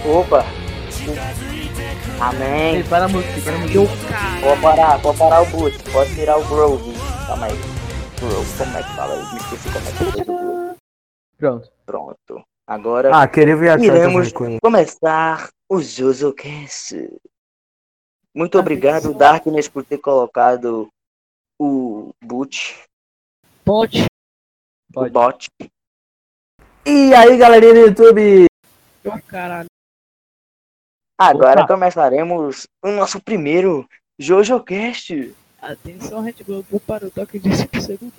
Opa! Amém! Ei, para a música. Vou parar o boot, pode tirar o Grove. Calma aí. Grove, como é que fala? Eu me esqueci como é que fala o Grove. Pronto. Pronto. Agora queria ver a iremos começar o JojoCast. Muito obrigado, Darkness, por ter colocado o boot. Pode. O bot. E aí, galerinha do YouTube? Caralho. Agora começaremos o nosso primeiro JojoCast. Atenção, Red Bull para o toque de 5 segundos.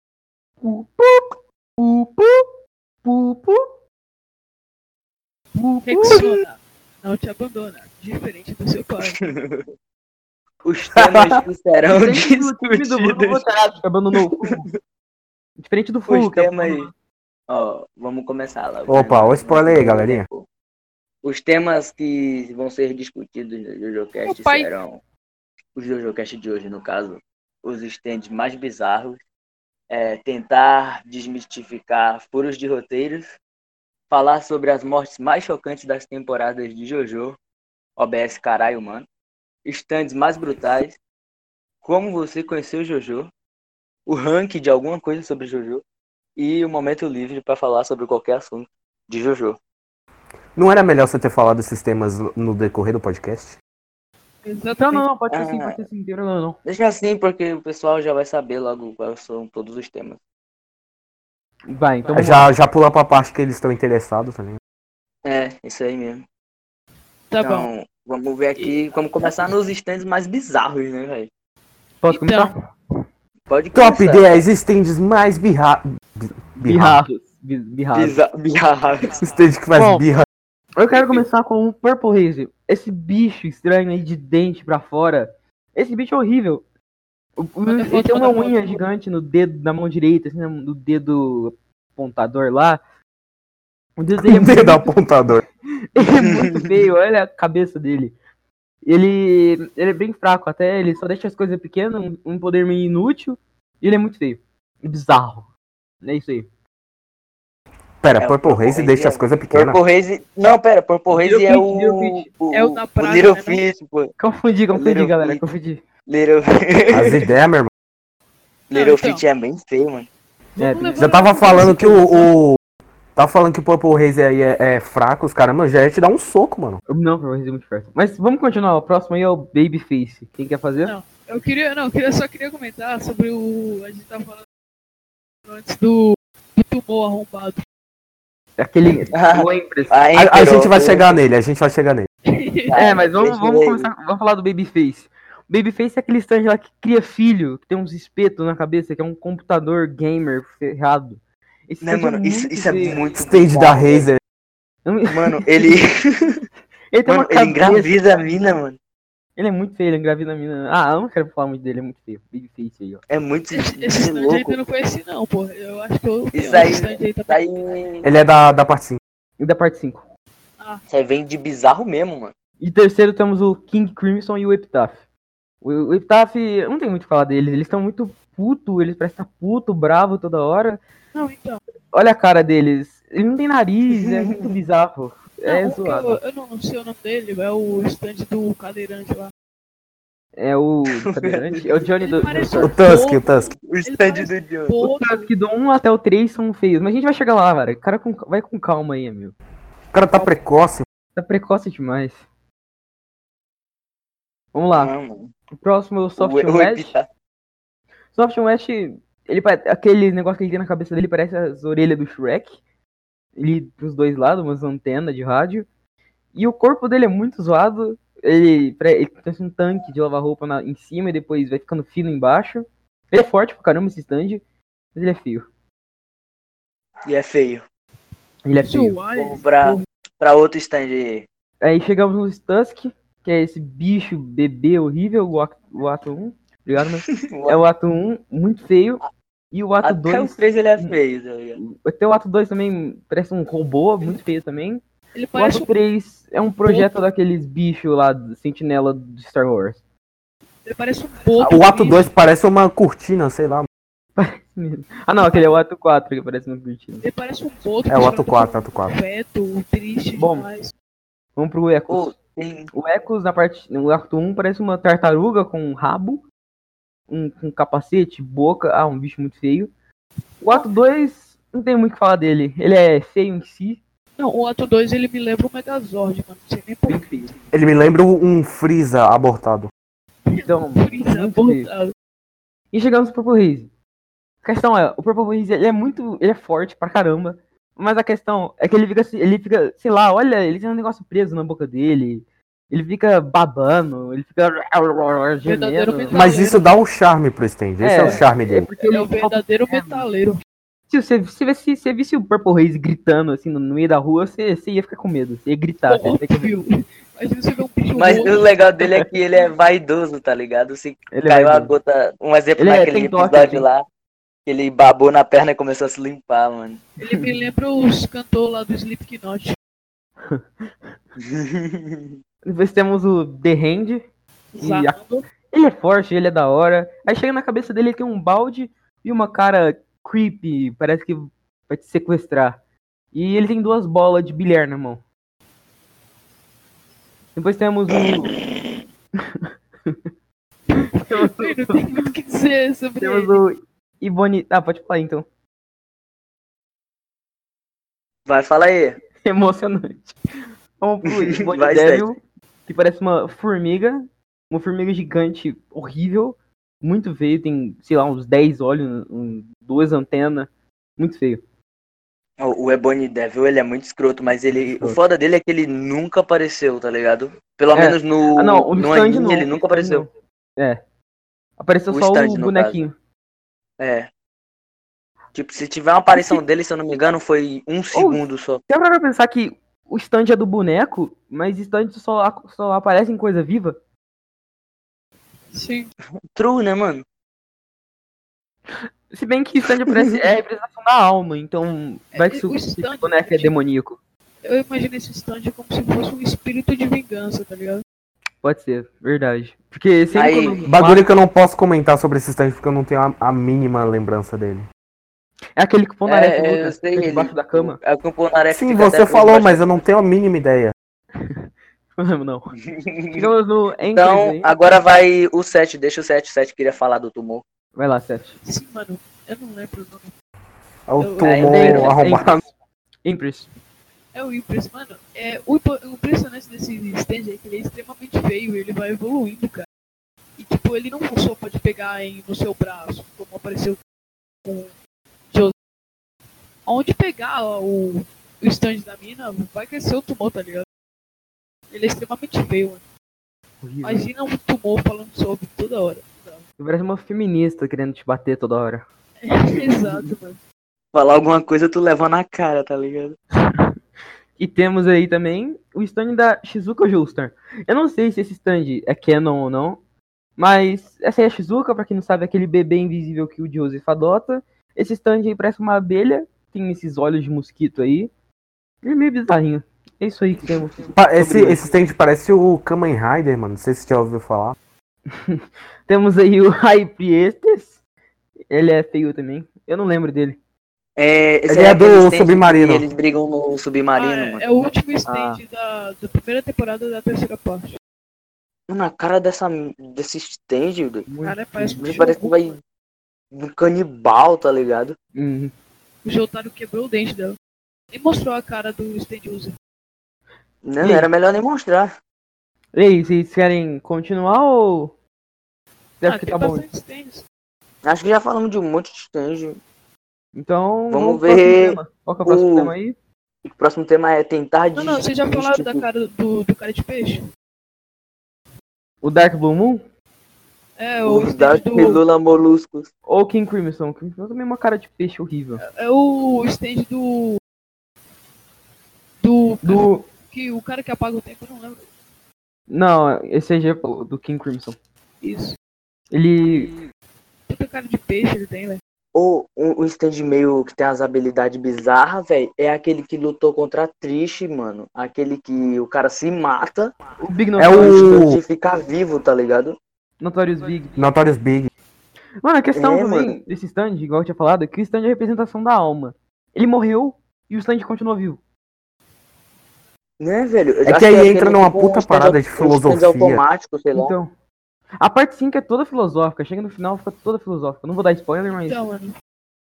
Rexona, não te abandona, diferente do seu pai. Os temas que serão discutidos. Abandonou o fogo. Diferente do fogo. Os temas... Ó, vamos começar lá. Opa, o spoiler aí, galerinha. Os temas que vão ser discutidos no JojoCast serão... Os JojoCast de hoje, no caso, os stands mais bizarros, tentar desmistificar furos de roteiros, falar sobre as mortes mais chocantes das temporadas de JoJo, OBS caralho, mano, stands mais brutais, como você conheceu JoJo, o ranking de alguma coisa sobre JoJo e o momento livre para falar sobre qualquer assunto de JoJo. Não era melhor você ter falado esses temas no decorrer do podcast? Não, pode ser assim, inteiro não. Deixa assim, porque o pessoal já vai saber logo quais são todos os temas. Vai, então já pula pra parte que eles estão interessados também. Isso aí mesmo. Tá então, bom. Vamos ver aqui, vamos começar nos stands mais bizarros, né, velho? Posso começar? Pode começar. Top 10 stands mais birrados. Birrados. Stand que faz birra. Eu quero começar com o Purple Haze. Esse bicho estranho aí de dente pra fora. Esse bicho é horrível. Ele tem uma unha gigante no dedo da mão direita, assim, no dedo apontador lá. O dedo dele é muito... dedo apontador. Ele é muito feio, olha a cabeça dele. Ele é bem fraco até, ele só deixa as coisas pequenas, um poder meio inútil. E ele é muito feio. E bizarro. É isso aí. Pera, Purple Haze deixa as coisas pequenas? Purple Haze... Não, pera, Purple Haze é o da praia, Little Fish, pô. Confundi, galera, confundi. As ideias, meu irmão. Little Fish é bem feio, mano. Já tava falando que Tava falando que o Purple Haze aí é fraco, os caras, mano, já ia te dar um soco, mano. Não, o Purple Haze é muito forte. Mas vamos continuar, o próximo aí é o Babyface. Quem quer fazer? Não, eu só queria comentar sobre o... A gente tava falando antes do tumor arrombado. Aquele... A gente vai chegar nele, mas vamos começar, vamos falar do Babyface. O Babyface é aquele stand lá que cria filho, que tem uns espetos na cabeça, que é um computador gamer ferrado. Mano, isso é muito stand da Razer. Mano, ele engravida a mina, mano. Ele é muito feio, ele engravida a mina. Eu não quero falar muito dele, é muito feio. Babyface aí, ó. É muito esse stand louco. aí eu não conheci não, pô. Eu acho que eu... Isso aí, Ele é da parte 5. E da parte 5. Isso aí vem de bizarro mesmo, mano. E terceiro temos o King Crimson e o Epitaph. O Epitaph, não tem muito o que falar deles. Eles estão muito puto, eles parecem estar puto, bravo toda hora. Não, então. Olha a cara deles. Ele não tem nariz, é muito bizarro. É zoado. Eu não sei o nome dele, é o stand do cadeirante lá. É o cadeirante? É o Johnny do... O Tusk. O stand do Johnny. O Tusk do 1 até o 3 são feios. Mas a gente vai chegar lá, cara. O cara vai com calma aí, amigo. O cara tá precoce. Tá precoce demais. Vamos lá. O próximo é o Soft Wedge. Soft Wedge, aquele negócio que ele tem na cabeça dele parece as orelhas do Shrek. Ele pros dois lados, umas antenas de rádio. E o corpo dele é muito zoado. Ele tem um tanque de lavar roupa em cima e depois vai ficando fino embaixo. Ele é forte pra caramba esse stand, mas ele é feio. E é feio. Ele é feio. Vamos pra outro stand aí. Aí chegamos no Tusk, que é esse bicho bebê horrível, o ato 1. Obrigado, mas é o ato 1, muito feio. E o ato 2... Até o 3 ele é feio, tá ligado? Até o ato 2 também parece um robô, muito feio também. Ele o ato 3 é um projeto daqueles bichos lá, sentinela de Star Wars. Ele parece um boto. O ato 2 parece uma cortina, sei lá. Parece mesmo. Não, aquele é o ato 4 que parece uma cortina. Ele parece um boto. É o ato 4, Feto, triste bom, demais. Vamos pro Echoes. Pô, O Echoes, no ato 1, parece uma tartaruga com um rabo, com capacete, boca. Um bicho muito feio. O ato 2, não tem muito o que falar dele. Ele é feio em si. Não, o ato 2 ele me lembra um Megazord, mano. Não sei nem por quê. Ele me lembra um Freeza abortado. Então, Freeza muito feio. abortado. E chegamos no Purple Haze. A questão é, o Purple Haze, ele é forte pra caramba. Mas a questão é que ele fica, sei lá, olha, ele tem um negócio preso na boca dele. Ele fica babando, ele fica gemendo. Mas isso dá um charme pro stand. Esse é o charme dele. Porque Ele é o verdadeiro metaleiro. Se você visse o Purple Haze gritando assim no meio da rua, você ia ficar com medo. Você ia gritar. Você ia ficar com medo. Óbvio. Imagina você ver um bicho Mas roxo. o legal dele é que ele é vaidoso, tá ligado? Se Ele é caiu a vaidoso. gota, um exemplo Ele naquele tem toque, episódio assim. lá, que ele babou na perna e começou a se limpar, mano. Ele me lembra os cantores lá do Slipknot. Depois temos o The Hand. Zarando. Ele é forte, ele é da hora. Aí chega na cabeça dele, tem um balde e uma cara creepy, parece que vai te sequestrar. E ele tem 2 bolas de bilhar na mão. Depois temos o... Não tem muito o que dizer sobre Temos ele. o Iboni... Ah, pode falar então. Vai, fala aí. Emocionante. Vamos pro Iboni Vai, Devil, que parece uma formiga gigante, horrível, muito feio, tem, sei lá, uns 10 olhos, 2 antenas, muito feio. O Ebony Devil, ele é muito escroto, mas ele... Escroto. O foda dele é que ele nunca apareceu, tá ligado? Pelo É. menos no, Ah, não, o no stand anime não. ele nunca apareceu. É. Apareceu O só stand, o no bonequinho. É. Tipo, se tiver uma aparição dele, se eu não me engano, foi 1 segundo só. Você para pensar que o stand é do boneco, mas o stand só aparece em coisa viva? Sim. True, né, mano? Se bem que o stand aparece, é a representação da alma, então vai que o o stand, boneco é demoníaco. Eu imagino esse stand como se fosse um espírito de vingança, tá ligado? Pode ser, verdade. Porque sempre Aí, quando Bagulho que eu não posso comentar sobre esse stand porque eu não tenho a mínima lembrança dele. é aquele que o Ponaref eu luta, sei, fica debaixo da cama. É o que o Polnareff Sim, fica você até falou, debaixo mas da eu não tenho a mínima ideia. Não lembro não. Chegamos no Então, Empress aí. agora vai o 7. Deixa o 7. O 7 queria falar do tumor. Vai lá, Seth. Sim, mano. Eu não lembro o nome. É o É, tumor arrombado. Empress. É o Impress, mano. O impressionante desse stand é que ele é extremamente feio. Ele vai evoluindo, cara. E, tipo, ele não só pode pegar no seu braço, como apareceu com o Joseph. Onde pegar o stand da mina, vai crescer o tumor, tá ligado? Ele é extremamente feio, mano. Horrível. Imagina um tumor falando sobre toda hora. Você parece uma feminista querendo te bater toda hora. Exato, mano. Falar alguma coisa, tu leva na cara, tá ligado? E temos aí também o stand da Shizuka Joestar. Eu não sei se esse stand é canon ou não, mas essa aí é a Shizuka, pra quem não sabe, é aquele bebê invisível que o Joseph adota. Esse stand aí parece uma abelha, tem esses olhos de mosquito aí. Ele é meio bizarrinho. É isso aí que temos. Esse stand parece o Kamen Rider, mano. Não sei se você já ouviu falar. Temos aí o High Priestess. Ele é feio também. Eu não lembro dele. Esse Ele é aquele do stand Submarino. que eles brigam no submarino, mano. É o último stand da primeira temporada da terceira parte. Mano, a cara desse stand, doido, Cara, parece um parece que vai um canibal, tá ligado? Uhum. O Jotaro quebrou o dente dela. E mostrou a cara do stand user. Não, E aí? era melhor nem mostrar. E aí, vocês querem continuar ou... Você acha que tem tá bom? bastante stands. Acho que já falamos de um monte de stand. Então, Vamos pro próximo ver tema. Qual que é o próximo o- tema aí? O próximo tema é tentar Não, vocês já falaram da cara do cara de peixe? O Dark Blue Moon? É, o Os Dark stand do... Lula Moluscos. Ou King Crimson? King Crimson também é uma cara de peixe horrível. É o stand do... Que o cara que apaga o tempo, eu não lembro. Não, esse aí já é do King Crimson. Isso. Ele... Puta cara de peixe ele tem, velho. Ou um stand meio que tem as habilidades bizarras, velho, é aquele que lutou contra a Trish, mano. Aquele que o cara se mata O Big É Notorious, de ficar vivo, tá ligado? Notorious Big. Notorious Big. Mano, a questão É, também mano. desse stand, igual eu tinha falado, é que o stand é a representação da alma. Ele morreu e o stand continua vivo. Né, velho? É que aí entra numa puta parada de filosofia. Automático, sei lá. Então, a parte 5 é toda filosófica. Chega no final, fica toda filosófica. Não vou dar spoiler, mas... Então, mano.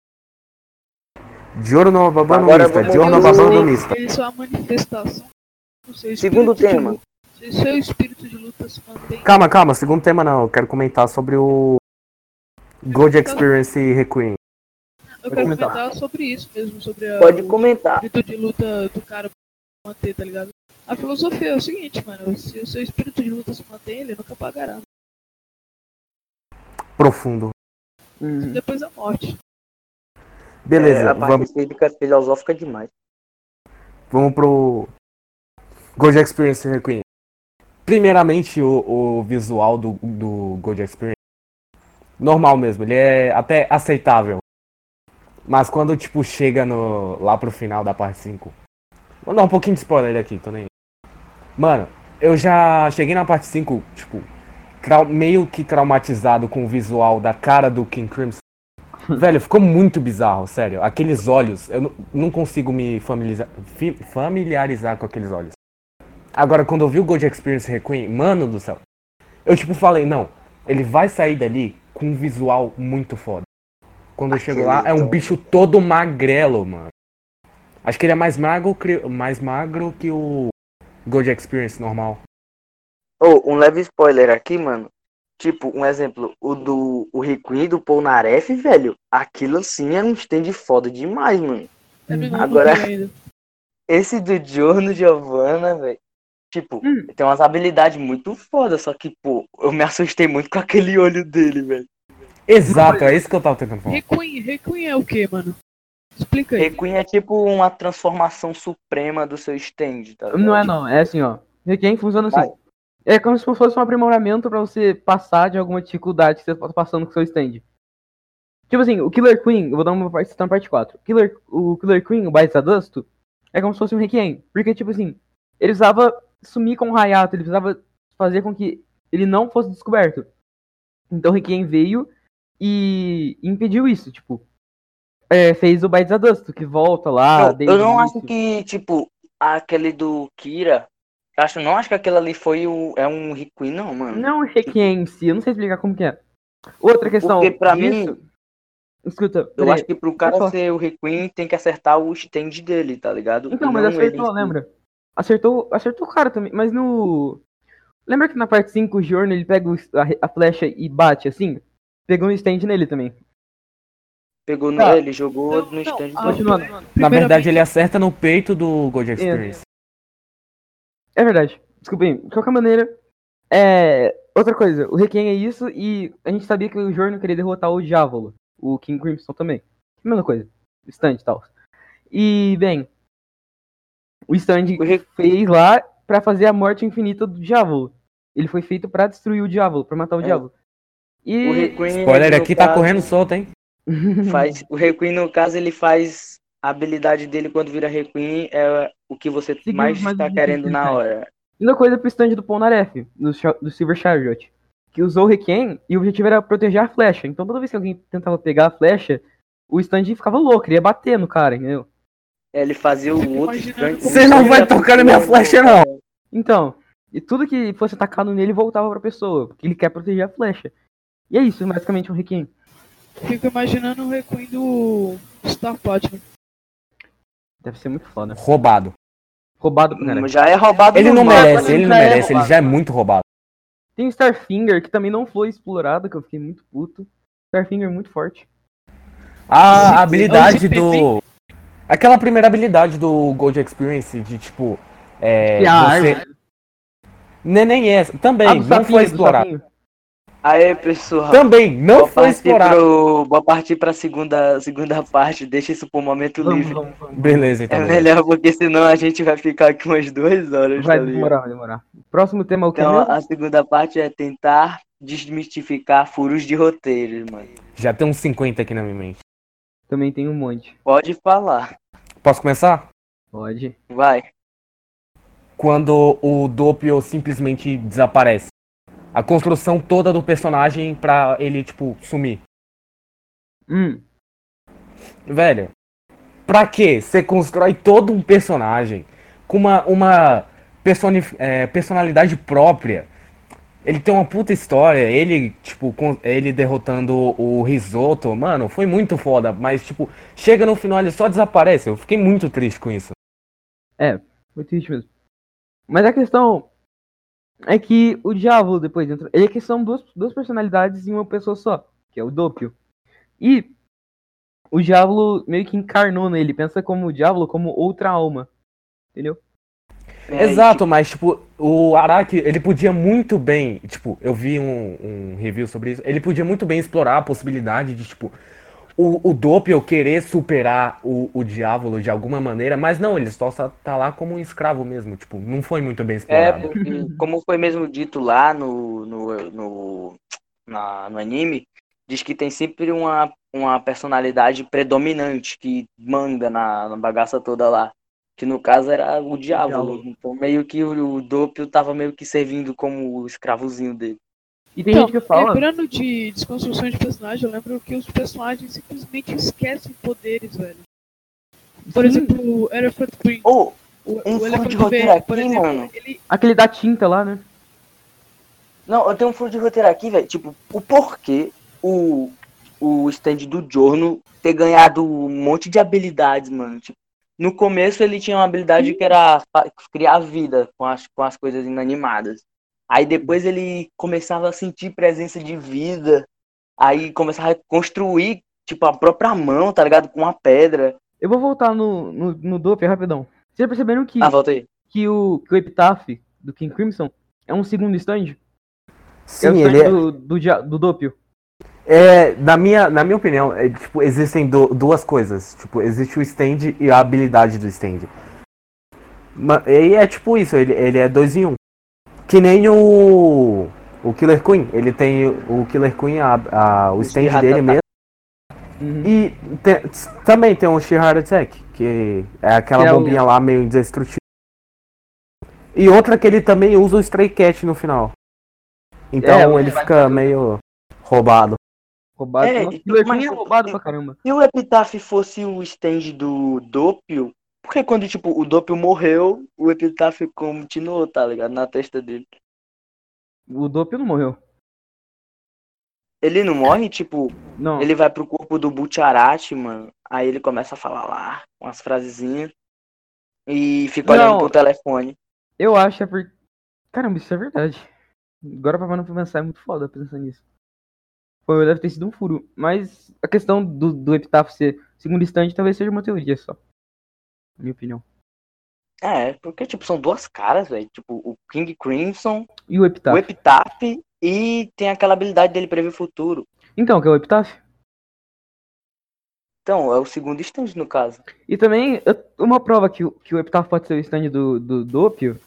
Giorno Babando Giorno Babando Mista. Eles são a manifestação do seu Segundo tema. Se o seu espírito de luta se mantém... Calma. Segundo tema não. Eu quero comentar sobre o Gold Experience Requiem. Eu quero comentar sobre isso mesmo, sobre Pode comentar. O espírito de luta do cara manter, tá ligado? A filosofia é o seguinte, mano, se o seu espírito de luta se mantém, ele nunca pagará. Profundo. Depois da morte. Beleza, a parte física filosófica demais. Vamos pro Gold Experience Requiem. Primeiramente, o visual do Gold Experience, normal mesmo, ele é até aceitável. Mas quando, tipo, chega lá pro final da parte 5... Vou dar um pouquinho de spoiler aqui, tô nem... Mano, eu já cheguei na parte 5, tipo, meio que traumatizado com o visual da cara do King Crimson. Velho, ficou muito bizarro, sério. Aqueles olhos, eu não consigo me familiarizar com aqueles olhos. Agora, quando eu vi o Gold Experience Requiem, mano do céu, eu tipo falei, não, ele vai sair dali com um visual muito foda. Quando eu chego lá, é um bicho todo magrelo, mano. Acho que ele é mais magro que o Gold Experience normal. Um leve spoiler aqui, mano. Tipo, um exemplo, o Requiem do Polnareff, velho, aquilo assim é um stand foda demais, mano. Agora, esse do Giorno Giovanna, velho, tipo, tem umas habilidades muito foda, só que, pô, eu me assustei muito com aquele olho dele, velho. Exato, é isso que eu tava tentando falar. Requiem é o que, mano? Explica aí. Requiem é tipo uma transformação suprema do seu stand, tá ligado? Não, é assim, ó. Requiem funciona assim. É como se fosse um aprimoramento pra você passar de alguma dificuldade que você tá passando com o seu stand. Tipo assim, o Killer Queen, eu vou dar uma parte, tá na parte 4. O Killer Queen, o Bites Adusto, é como se fosse um Requiem. Porque, tipo assim, ele precisava sumir com o Hayato, ele precisava fazer com que ele não fosse descoberto. Então o Requiem veio e impediu isso, tipo. Fez o Bites Adusto, que volta lá. Eu não acho que, tipo, aquele do Kira... Não acho que aquele ali é um Requiem, não, mano. Não é Requiem em si, eu não sei explicar como que é. Outra questão. Porque pra mim... Escuta, eu acho que pro cara ser o Requiem tem que acertar o stand dele, tá ligado? Então, mas acertou, lembra? Acertou o cara também, mas no... Lembra que na parte 5 o Giorno, ele pega a flecha e bate assim? Pegou um stand nele também. Pegou ele, jogou no stand. Continuando. Na verdade, ele acerta no peito do Gold Experience. É verdade. Desculpa aí. De qualquer maneira, outra coisa, o Requiem é isso e a gente sabia que o Giorno queria derrotar o Diavolo, o King Crimson também. Mesma coisa. Stand e tal. E, bem, o stand fez lá pra fazer a morte infinita do Diavolo. Ele foi feito pra destruir o Diavolo, pra matar o Diavolo. E... O Requiem, spoiler aqui tá correndo solto, hein? O Requiem, no caso, ele faz a habilidade dele quando vira Requiem, é o que você mais tá querendo na hora. Uma coisa pro stand do Polnareff, do Silver Chariot, que usou o Requiem e o objetivo era proteger a flecha. Então toda vez que alguém tentava pegar a flecha, o stand ficava louco, ele ia bater no cara, entendeu? Ele fazia o outro stand... Você não vai tocar na minha flecha, não! Então, e tudo que fosse atacado nele voltava pra pessoa, porque ele quer proteger a flecha. E é isso, basicamente um Requiem. Fico imaginando o Requiem do Star Platinum. Deve ser muito foda. Roubado pro cara. Já é roubado. Ele não merece, ele já é muito roubado. Tem o Starfinger, que também não foi explorado, que eu fiquei muito puto. Starfinger é muito forte. A habilidade do... Aquela primeira habilidade do Gold Experience, de tipo... você... Nem essa. Também, não foi explorado. Aê, pessoal. Também não foi explorado. Vou partir pra segunda parte. Deixa isso pro momento livre. Vamos. Beleza, então. É melhor, porque senão a gente vai ficar aqui umas 2 horas. Vai demorar. Próximo tema é o que? Então, a segunda parte é tentar desmistificar furos de roteiro, mano. Já tem uns 50 aqui na minha mente. Também tem um monte. Pode falar. Posso começar? Pode. Vai. Quando o Doppio simplesmente desaparece. A construção toda do personagem pra ele, tipo, sumir. Velho, pra quê? Você constrói todo um personagem com uma personalidade própria. Ele tem uma puta história, ele, tipo, ele derrotando o Risotto, mano, foi muito foda, mas, tipo, chega no final ele só desaparece, eu fiquei muito triste com isso. Foi triste mesmo. Mas a questão é que o Diavolo depois entra, ele é que são duas personalidades em uma pessoa só, que é o Doppio. E o Diavolo meio que encarnou nele, pensa como o Diavolo como outra alma, entendeu? Exato, mas, tipo, o Araki, ele podia muito bem, tipo, eu vi um review sobre isso, ele podia muito bem explorar a possibilidade de, tipo, o Doppio querer superar o Diávolo de alguma maneira, mas não, ele só tá lá como um escravo mesmo, tipo, não foi muito bem explorado. Porque, como foi mesmo dito lá no anime, diz que tem sempre uma personalidade predominante que manda na bagaça toda lá. Que no caso era o Diávolo. Então meio que o Doppio tava meio que servindo como o escravozinho dele. E tem gente que fala... Lembrando de desconstrução de personagem, eu lembro que os personagens simplesmente esquecem poderes, velho. Por exemplo, o Elephant Green. O furo de roteiro aqui, por exemplo, mano. Aquele da tinta lá, né? Não, eu tenho um furo de roteiro aqui, velho. Tipo, o porquê o stand do Giorno ter ganhado um monte de habilidades, mano. Tipo, no começo ele tinha uma habilidade que era criar vida com as coisas inanimadas. Aí depois ele começava a sentir presença de vida. Aí começava a construir, tipo, a própria mão, tá ligado? Com uma pedra. Eu vou voltar no Doppio rapidão. Vocês perceberam que, volta aí. que o Epitaph do King Crimson é um segundo stand? Sim, é o stand ele do Doppio. Na minha opinião, tipo, existem duas coisas. Tipo, existe o stand e a habilidade do stand. E é tipo isso, ele é 2 em 1. Que nem o Killer Queen. Ele tem o Killer Queen, o stand dele mesmo. Uhum. E também tem o Sheer Attack, que é aquela bombinha lá meio indestrutível. E outra que ele também usa o Stray Cat no final. Então ele fica meio roubado. Killer Queen é roubado pra caramba. Se o Epitaph fosse o stand do Doppio, porque quando tipo, o Doppio morreu, o Epitaph continuou, tá ligado? Na testa dele. O Doppio não morreu. Ele não morre, tipo, não. Ele vai pro corpo do Butcherati, mano. Aí ele começa a falar lá, umas frasezinhas. E fica olhando pro telefone. Eu acho porque... Caramba, isso é verdade. Agora pra não pensar, é muito foda pensar nisso. Deve ter sido um furo. Mas a questão do Epitaph ser segundo stand talvez seja uma teoria só. Na minha opinião. Porque, tipo, são duas caras, velho. Tipo, o King Crimson e o Epitaph. E tem aquela habilidade dele prever o futuro. Então, que é o Epitaph? Então, é o segundo stand, no caso. E também, uma prova que o Epitaph pode ser o stand do Doppio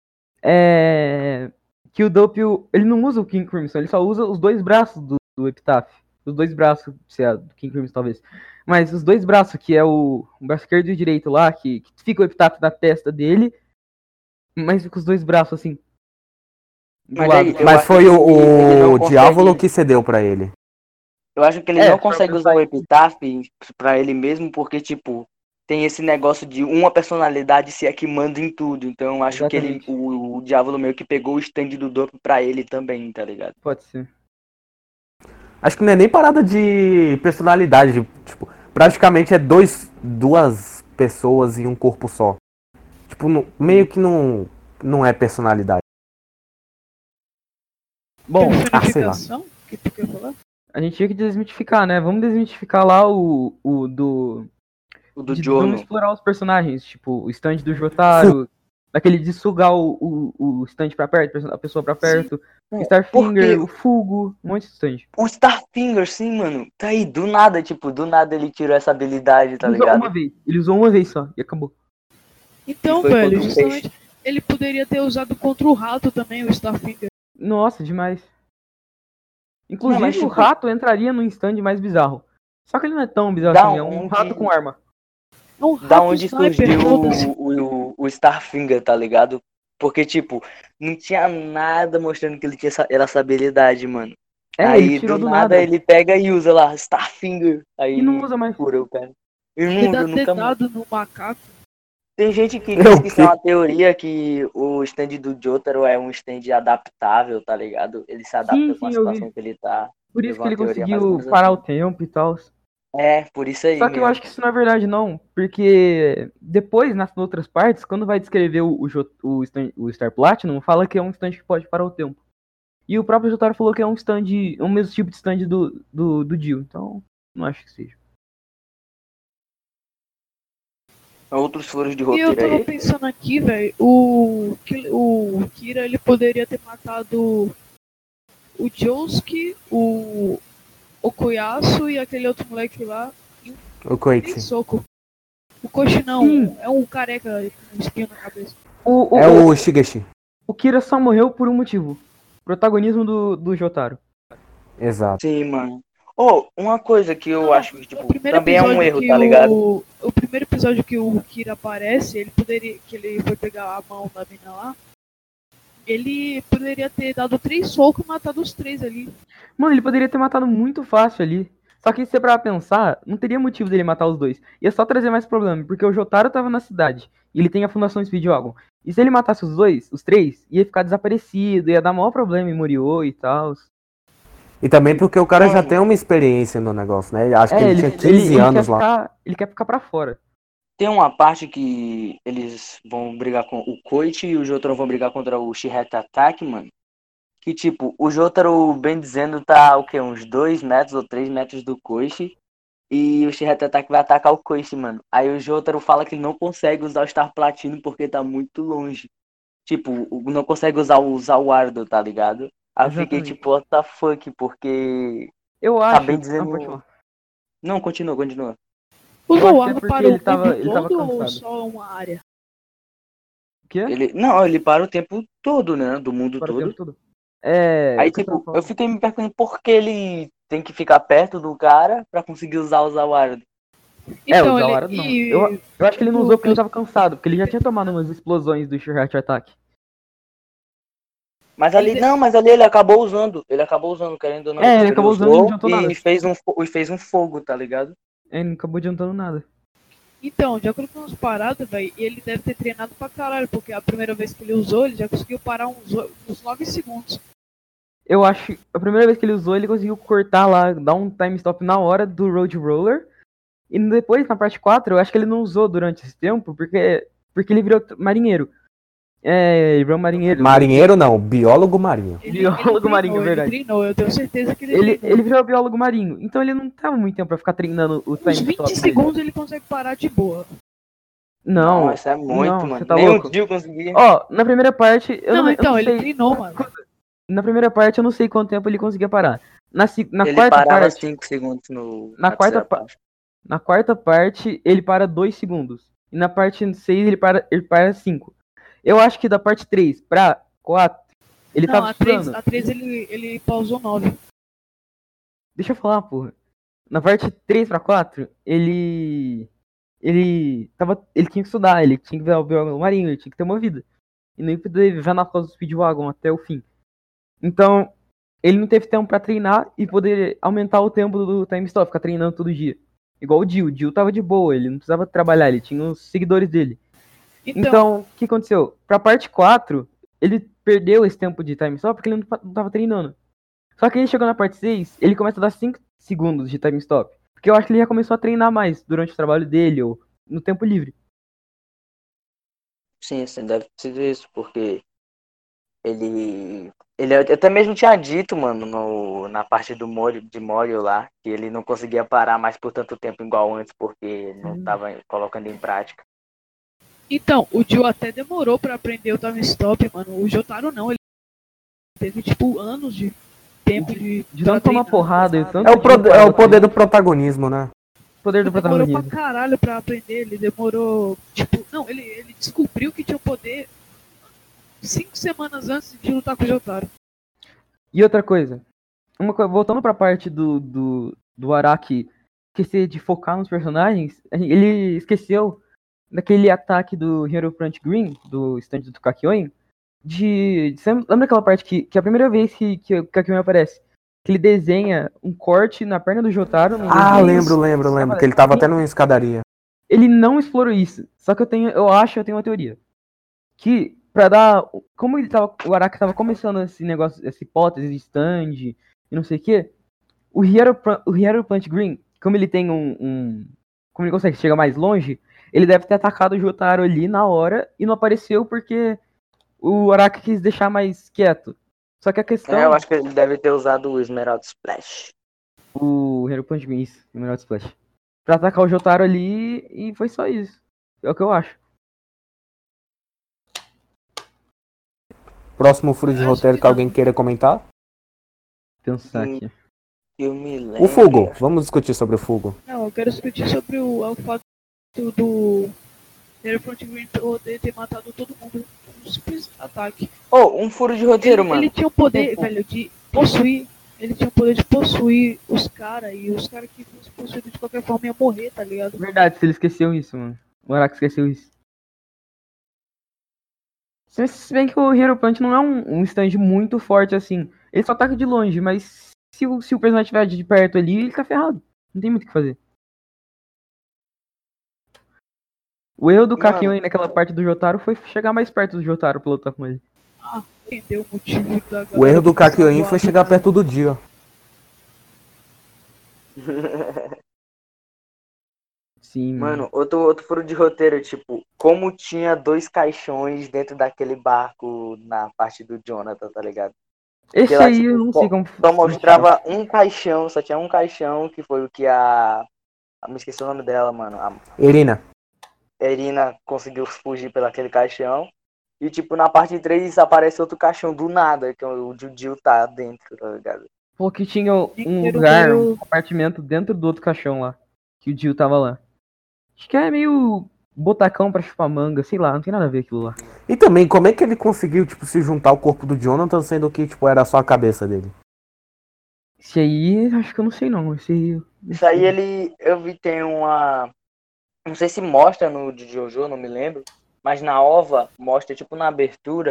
é que o Doppio, ele não usa o King Crimson, ele só usa os dois braços do Epitaph. Os dois braços, se é do King Crimson talvez. Mas os dois braços, que é o braço esquerdo e o direito lá, que fica o Epitaph na testa dele, mas com os dois braços assim. Mas foi o Diávolo que cedeu pra ele. Eu acho que ele não consegue usar o Epitaph pra ele mesmo, porque, tipo, tem esse negócio de uma personalidade ser a que manda em tudo. Então eu acho que o Diávolo meio que pegou o stand do Doppio pra ele também, tá ligado? Pode ser. Acho que não é nem parada de personalidade. Tipo, praticamente é duas pessoas em um corpo só. Tipo, meio que não é personalidade. Bom, sei lá. Que tu quer falar? A gente tinha que desmitificar, né? Vamos desmitificar lá o do Giorno. Vamos explorar os personagens, tipo, o stand do Jotaro, daquele de sugar o stand pra perto, a pessoa pra perto, o Starfinger, o Fugo, um monte de stand. O Starfinger, sim, mano, tá aí, do nada ele tirou essa habilidade, tá ligado? Ele usou uma vez só, e acabou. Então, velho, justamente, ele poderia ter usado contra o rato também, o Starfinger. Nossa, demais. Inclusive, o rato entraria num stand mais bizarro. Só que ele não é tão bizarro assim, é um rato com arma. Da onde surgiu o Starfinger, tá ligado? Porque, tipo, não tinha nada mostrando que ele tinha essa habilidade, mano. Aí, ele tirou do nada, ele pega e usa lá, Starfinger. Aí, e não usa mais. Cura o cara. Ele dá dedado no macaco. Tem gente que diz que isso é uma teoria que o stand do Jotaro é um stand adaptável, tá ligado? Ele se adapta com a situação que ele tá. Por isso que ele conseguiu parar o tempo e tal. É, por isso aí. Só que eu acho que isso na verdade não, porque depois, nas outras partes, quando vai descrever o Star Platinum, fala que é um stand que pode parar o tempo. E o próprio Jotaro falou que é um stand, um mesmo tipo de stand do Dio, então não acho que seja. Outros furos de roteiro. E eu tava pensando aqui, velho, o Kira, ele poderia ter matado o Josuke, o Koyasu e aquele outro moleque lá. O Koichi. Soco. O Koichi não, é um careca com um espinho na cabeça. O Shigeshi. O Kira só morreu por um motivo. Protagonismo do Jotaro. Exato. Sim, mano. Uma coisa que eu acho que tipo, também é um erro, tá ligado? O primeiro episódio que o Kira aparece, que ele foi pegar a mão da mina lá, ele poderia ter dado 3 socos e matado os 3 ali. Mano, ele poderia ter matado muito fácil ali. Só que se você pra pensar, não teria motivo dele matar os dois. Ia só trazer mais problema, porque o Jotaro tava na cidade. E ele tem a Fundação Speedwagon. E se ele matasse os 3, ia ficar desaparecido, ia dar maior problema em Moriô e tal. E também porque o cara já tem uma experiência no negócio, né? Acho que ele tinha 15 anos lá. Ele quer ficar pra fora. Tem uma parte que eles vão brigar com o Koichi e o Jotaro vão brigar contra o Shiheta Attack, mano. Que tipo, o Jotaro, bem dizendo, tá o quê? Uns 2 metros ou 3 metros do Koichi. E o Shiheta Attack vai atacar o Koichi, mano. Aí o Jotaro fala que não consegue usar o Star Platino porque tá muito longe. Tipo, não consegue usar o Ardo, tá ligado? Aí eu fiquei tipo, what the fuck, porque... Eu acho... Tá bem dizendo... Não, continua. Usou o Ardo para ele tava cansado. Ou só uma área? O quê? Ele para o tempo todo, né? Do mundo todo. Aí, tipo, eu fiquei me perguntando por que ele tem que ficar perto do cara pra conseguir usar o Ardo. Então, usar o Ardo não. Eu acho que ele não usou porque ele tava cansado, porque ele já tinha tomado umas explosões do Shiheta Attack. Mas ali ele acabou usando. Ele acabou usando, querendo ou não. Ele acabou usando e não adiantou nada. E fez um fogo, tá ligado? Ele não acabou adiantando nada. Então, de acordo com as paradas, velho, ele deve ter treinado pra caralho, porque a primeira vez que ele usou, ele já conseguiu parar uns 9 segundos. Eu acho que a primeira vez que ele usou, ele conseguiu cortar lá, dar um time stop na hora do Road Roller. E depois, na parte 4, eu acho que ele não usou durante esse tempo, porque ele virou marinheiro. Ele virou marinheiro. Marinheiro não, biólogo marinho. Biólogo marinho, verdade. Ele treinou, eu tenho certeza que ele virou biólogo marinho. Então ele não tava muito tempo pra ficar treinando o time stop. Uns 20 segundos ele consegue parar de boa. Não, isso é muito, mano. Tá nem louco. o Dio conseguia. Na primeira parte... ele treinou, mano. Na primeira parte eu não sei quanto tempo ele conseguia parar. Ele quarta parava parte... 5 segundos na quarta parte ele para 2 segundos. E na parte 6 ele para 5. Eu acho que da parte 3 pra 4, ele tava estudando. A 3 ele pausou 9. Deixa eu falar, porra. Na parte 3 pra 4, ele tinha que estudar, ele tinha que ver o biólogo marinho, ele tinha que ter uma vida. E nem poder viver na costa do Speedwagon até o fim. Então, ele não teve tempo pra treinar e poder aumentar o tempo do time stop, ficar treinando todo dia. Igual o Dio. O Dio tava de boa, ele não precisava trabalhar, ele tinha os seguidores dele. Então, o que aconteceu? Pra parte 4, ele perdeu esse tempo de time stop porque ele não tava treinando. Só que ele chegou na parte 6, ele começa a dar 5 segundos de time stop. Porque eu acho que ele já começou a treinar mais durante o trabalho dele ou no tempo livre. Sim, deve ser isso, porque ele até mesmo tinha dito, mano, na parte de Morio lá, que ele não conseguia parar mais por tanto tempo igual antes, porque não tava colocando em prática. Então, o Dio até demorou pra aprender o time stop, mano. O Jotaro não, ele teve, tipo, anos de tempo de não tomar porrada. É o poder do protagonismo, né? Poder do protagonismo. Demorou pra caralho pra aprender, ele demorou, tipo... Não, ele descobriu que tinha o poder 5 semanas antes de lutar com o Jotaro. E outra coisa, voltando pra parte do Araki esquecer de focar nos personagens, ele esqueceu daquele ataque do Hero Front Green, do stand do Kakyoin, lembra aquela parte que a primeira vez que o Kakyoin aparece, que ele desenha um corte na perna do Jotaro? Lembro, que ele tava até numa escadaria. ele não explorou isso. Só que eu tenho uma teoria. Que, pra dar. Como o Araki tava começando esse negócio, essa hipótese de stand e não sei o que, o Hero Punch Green, como ele tem como ele consegue chegar mais longe, ele deve ter atacado o Jotaro ali na hora e não apareceu porque o Araki quis deixar mais quieto. Só que a questão. Eu acho que ele deve ter usado o Emerald Splash. O Hero Punch Green, isso, o Emerald Splash. Pra atacar o Jotaro ali e foi só isso. É o que eu acho. Próximo furo de roteiro que alguém queira comentar? Pensar aqui. Eu me lembro. O Fugo. Vamos discutir sobre o Fugo. Não, eu quero discutir sobre o fato do Hero Front Green ter matado todo mundo num simples ataque. Um furo de roteiro, mano. Ele tinha o poder, velho, de possuir. Ele tinha o poder de possuir os caras. E os caras que fossem possuídos de qualquer forma iam morrer, tá ligado? Verdade, ele esqueceu isso, mano. O Araki esqueceu isso. Se bem que o Hero Punch não é um stand muito forte assim. Ele só ataca de longe, mas se o personagem estiver de perto ali, ele tá ferrado. Não tem muito o que fazer. O erro do Kakyoin naquela parte do Jotaro foi chegar mais perto do Jotaro pra lutar com ele. Entendeu o motivo da O erro do Kakyoin foi chegar perto do Dio. Sim, mano. Outro furo de roteiro, tipo, como tinha 2 caixões dentro daquele barco na parte do Jonathan, tá ligado? Esse lá, aí tipo, eu não sei como. Só mostrava um caixão, só tinha um caixão, que foi o que me esqueci o nome dela, mano. Irina. Irina conseguiu fugir pelo aquele caixão. E, tipo, na parte 3 aparece outro caixão do nada, que o Dio tá dentro, tá ligado? Falou que tinha um lugar, um compartimento dentro do outro caixão lá. Que o Dio tava lá. Acho que é meio botacão pra chupar manga, sei lá, não tem nada a ver aquilo lá. E também, como é que ele conseguiu, tipo, se juntar ao corpo do Jonathan, sendo que, tipo, era só a cabeça dele? Esse aí, acho que eu não sei não. Isso aí eu vi, tem uma... Não sei se mostra no de Jojo, não me lembro. Mas na OVA, mostra, tipo, na abertura,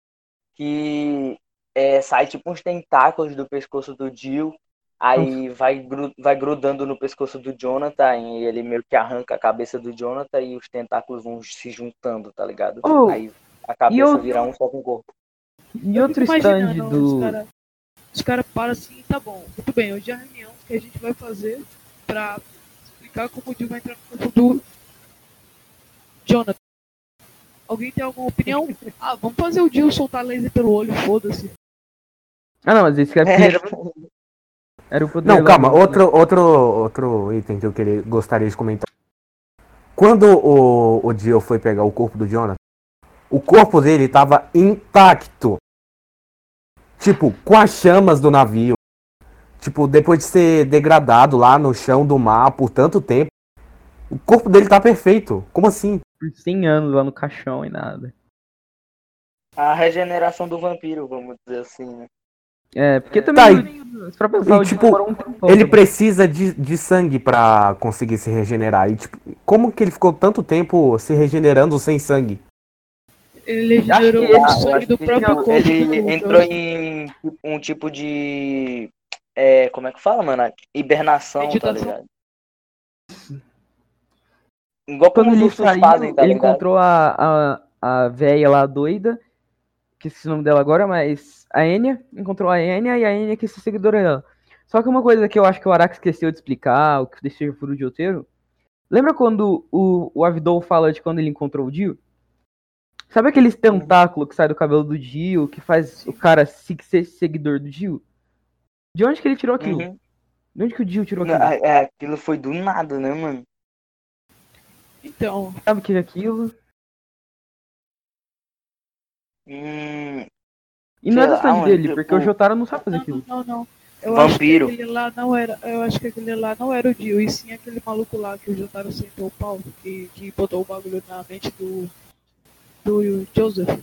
que sai, tipo, uns tentáculos do pescoço do Dio. Aí vai grudando no pescoço do Jonathan e ele meio que arranca a cabeça do Jonathan e os tentáculos vão se juntando, tá ligado? Aí a cabeça vira um só com o corpo. E outro stand do... Os caras param assim, tá bom, muito bem, hoje é a reunião que a gente vai fazer pra explicar como o Dio vai entrar no corpo do Jonathan. Alguém tem alguma opinião? Vamos fazer o Dio soltar laser pelo olho, foda-se. Não, mas esse cara era o poder. Não, calma, outro item que eu gostaria de comentar. Quando o Dio foi pegar o corpo do Jonathan, o corpo dele tava intacto. Tipo, com as chamas do navio. Tipo, depois de ser degradado lá no chão do mar por tanto tempo, o corpo dele tá perfeito. Como assim? Por 100 anos lá no caixão e nada. A regeneração do vampiro, vamos dizer assim, né? Porque também... Pra pensar, tipo, ele precisa de sangue pra conseguir se regenerar. E, tipo, como que ele ficou tanto tempo se regenerando sem sangue? Ele regenerou o sangue do próprio corpo. Ele entrou em um tipo de... como é que fala, mano? Hibernação, meditação. Tá ligado? Igual quando ele saiu, fazem, tá ele ligado? encontrou a véia lá doida, que esqueci o nome dela agora, mas a Enya, encontrou a Enya e a Enya quis ser seguidora dela. Só que uma coisa que eu acho que o Araki esqueceu de explicar, o que deixou furo de roteiro, lembra quando o Avidou fala de quando ele encontrou o Dio? Sabe aquele tentáculo que sai do cabelo do Dio, que faz o cara ser seguidor do Dio? De onde que ele tirou aquilo? De onde que o Dio tirou aquilo? Aquilo foi do nada, né, mano? Então... Sabe o que é aquilo? E não é do stand dele, tipo... porque o Jotaro não sabe fazer aquilo. Não. Vampiro. Eu acho que aquele lá não era o Dio, e sim aquele maluco lá que o Jotaro sentou o pau, que botou o bagulho na mente do Joseph.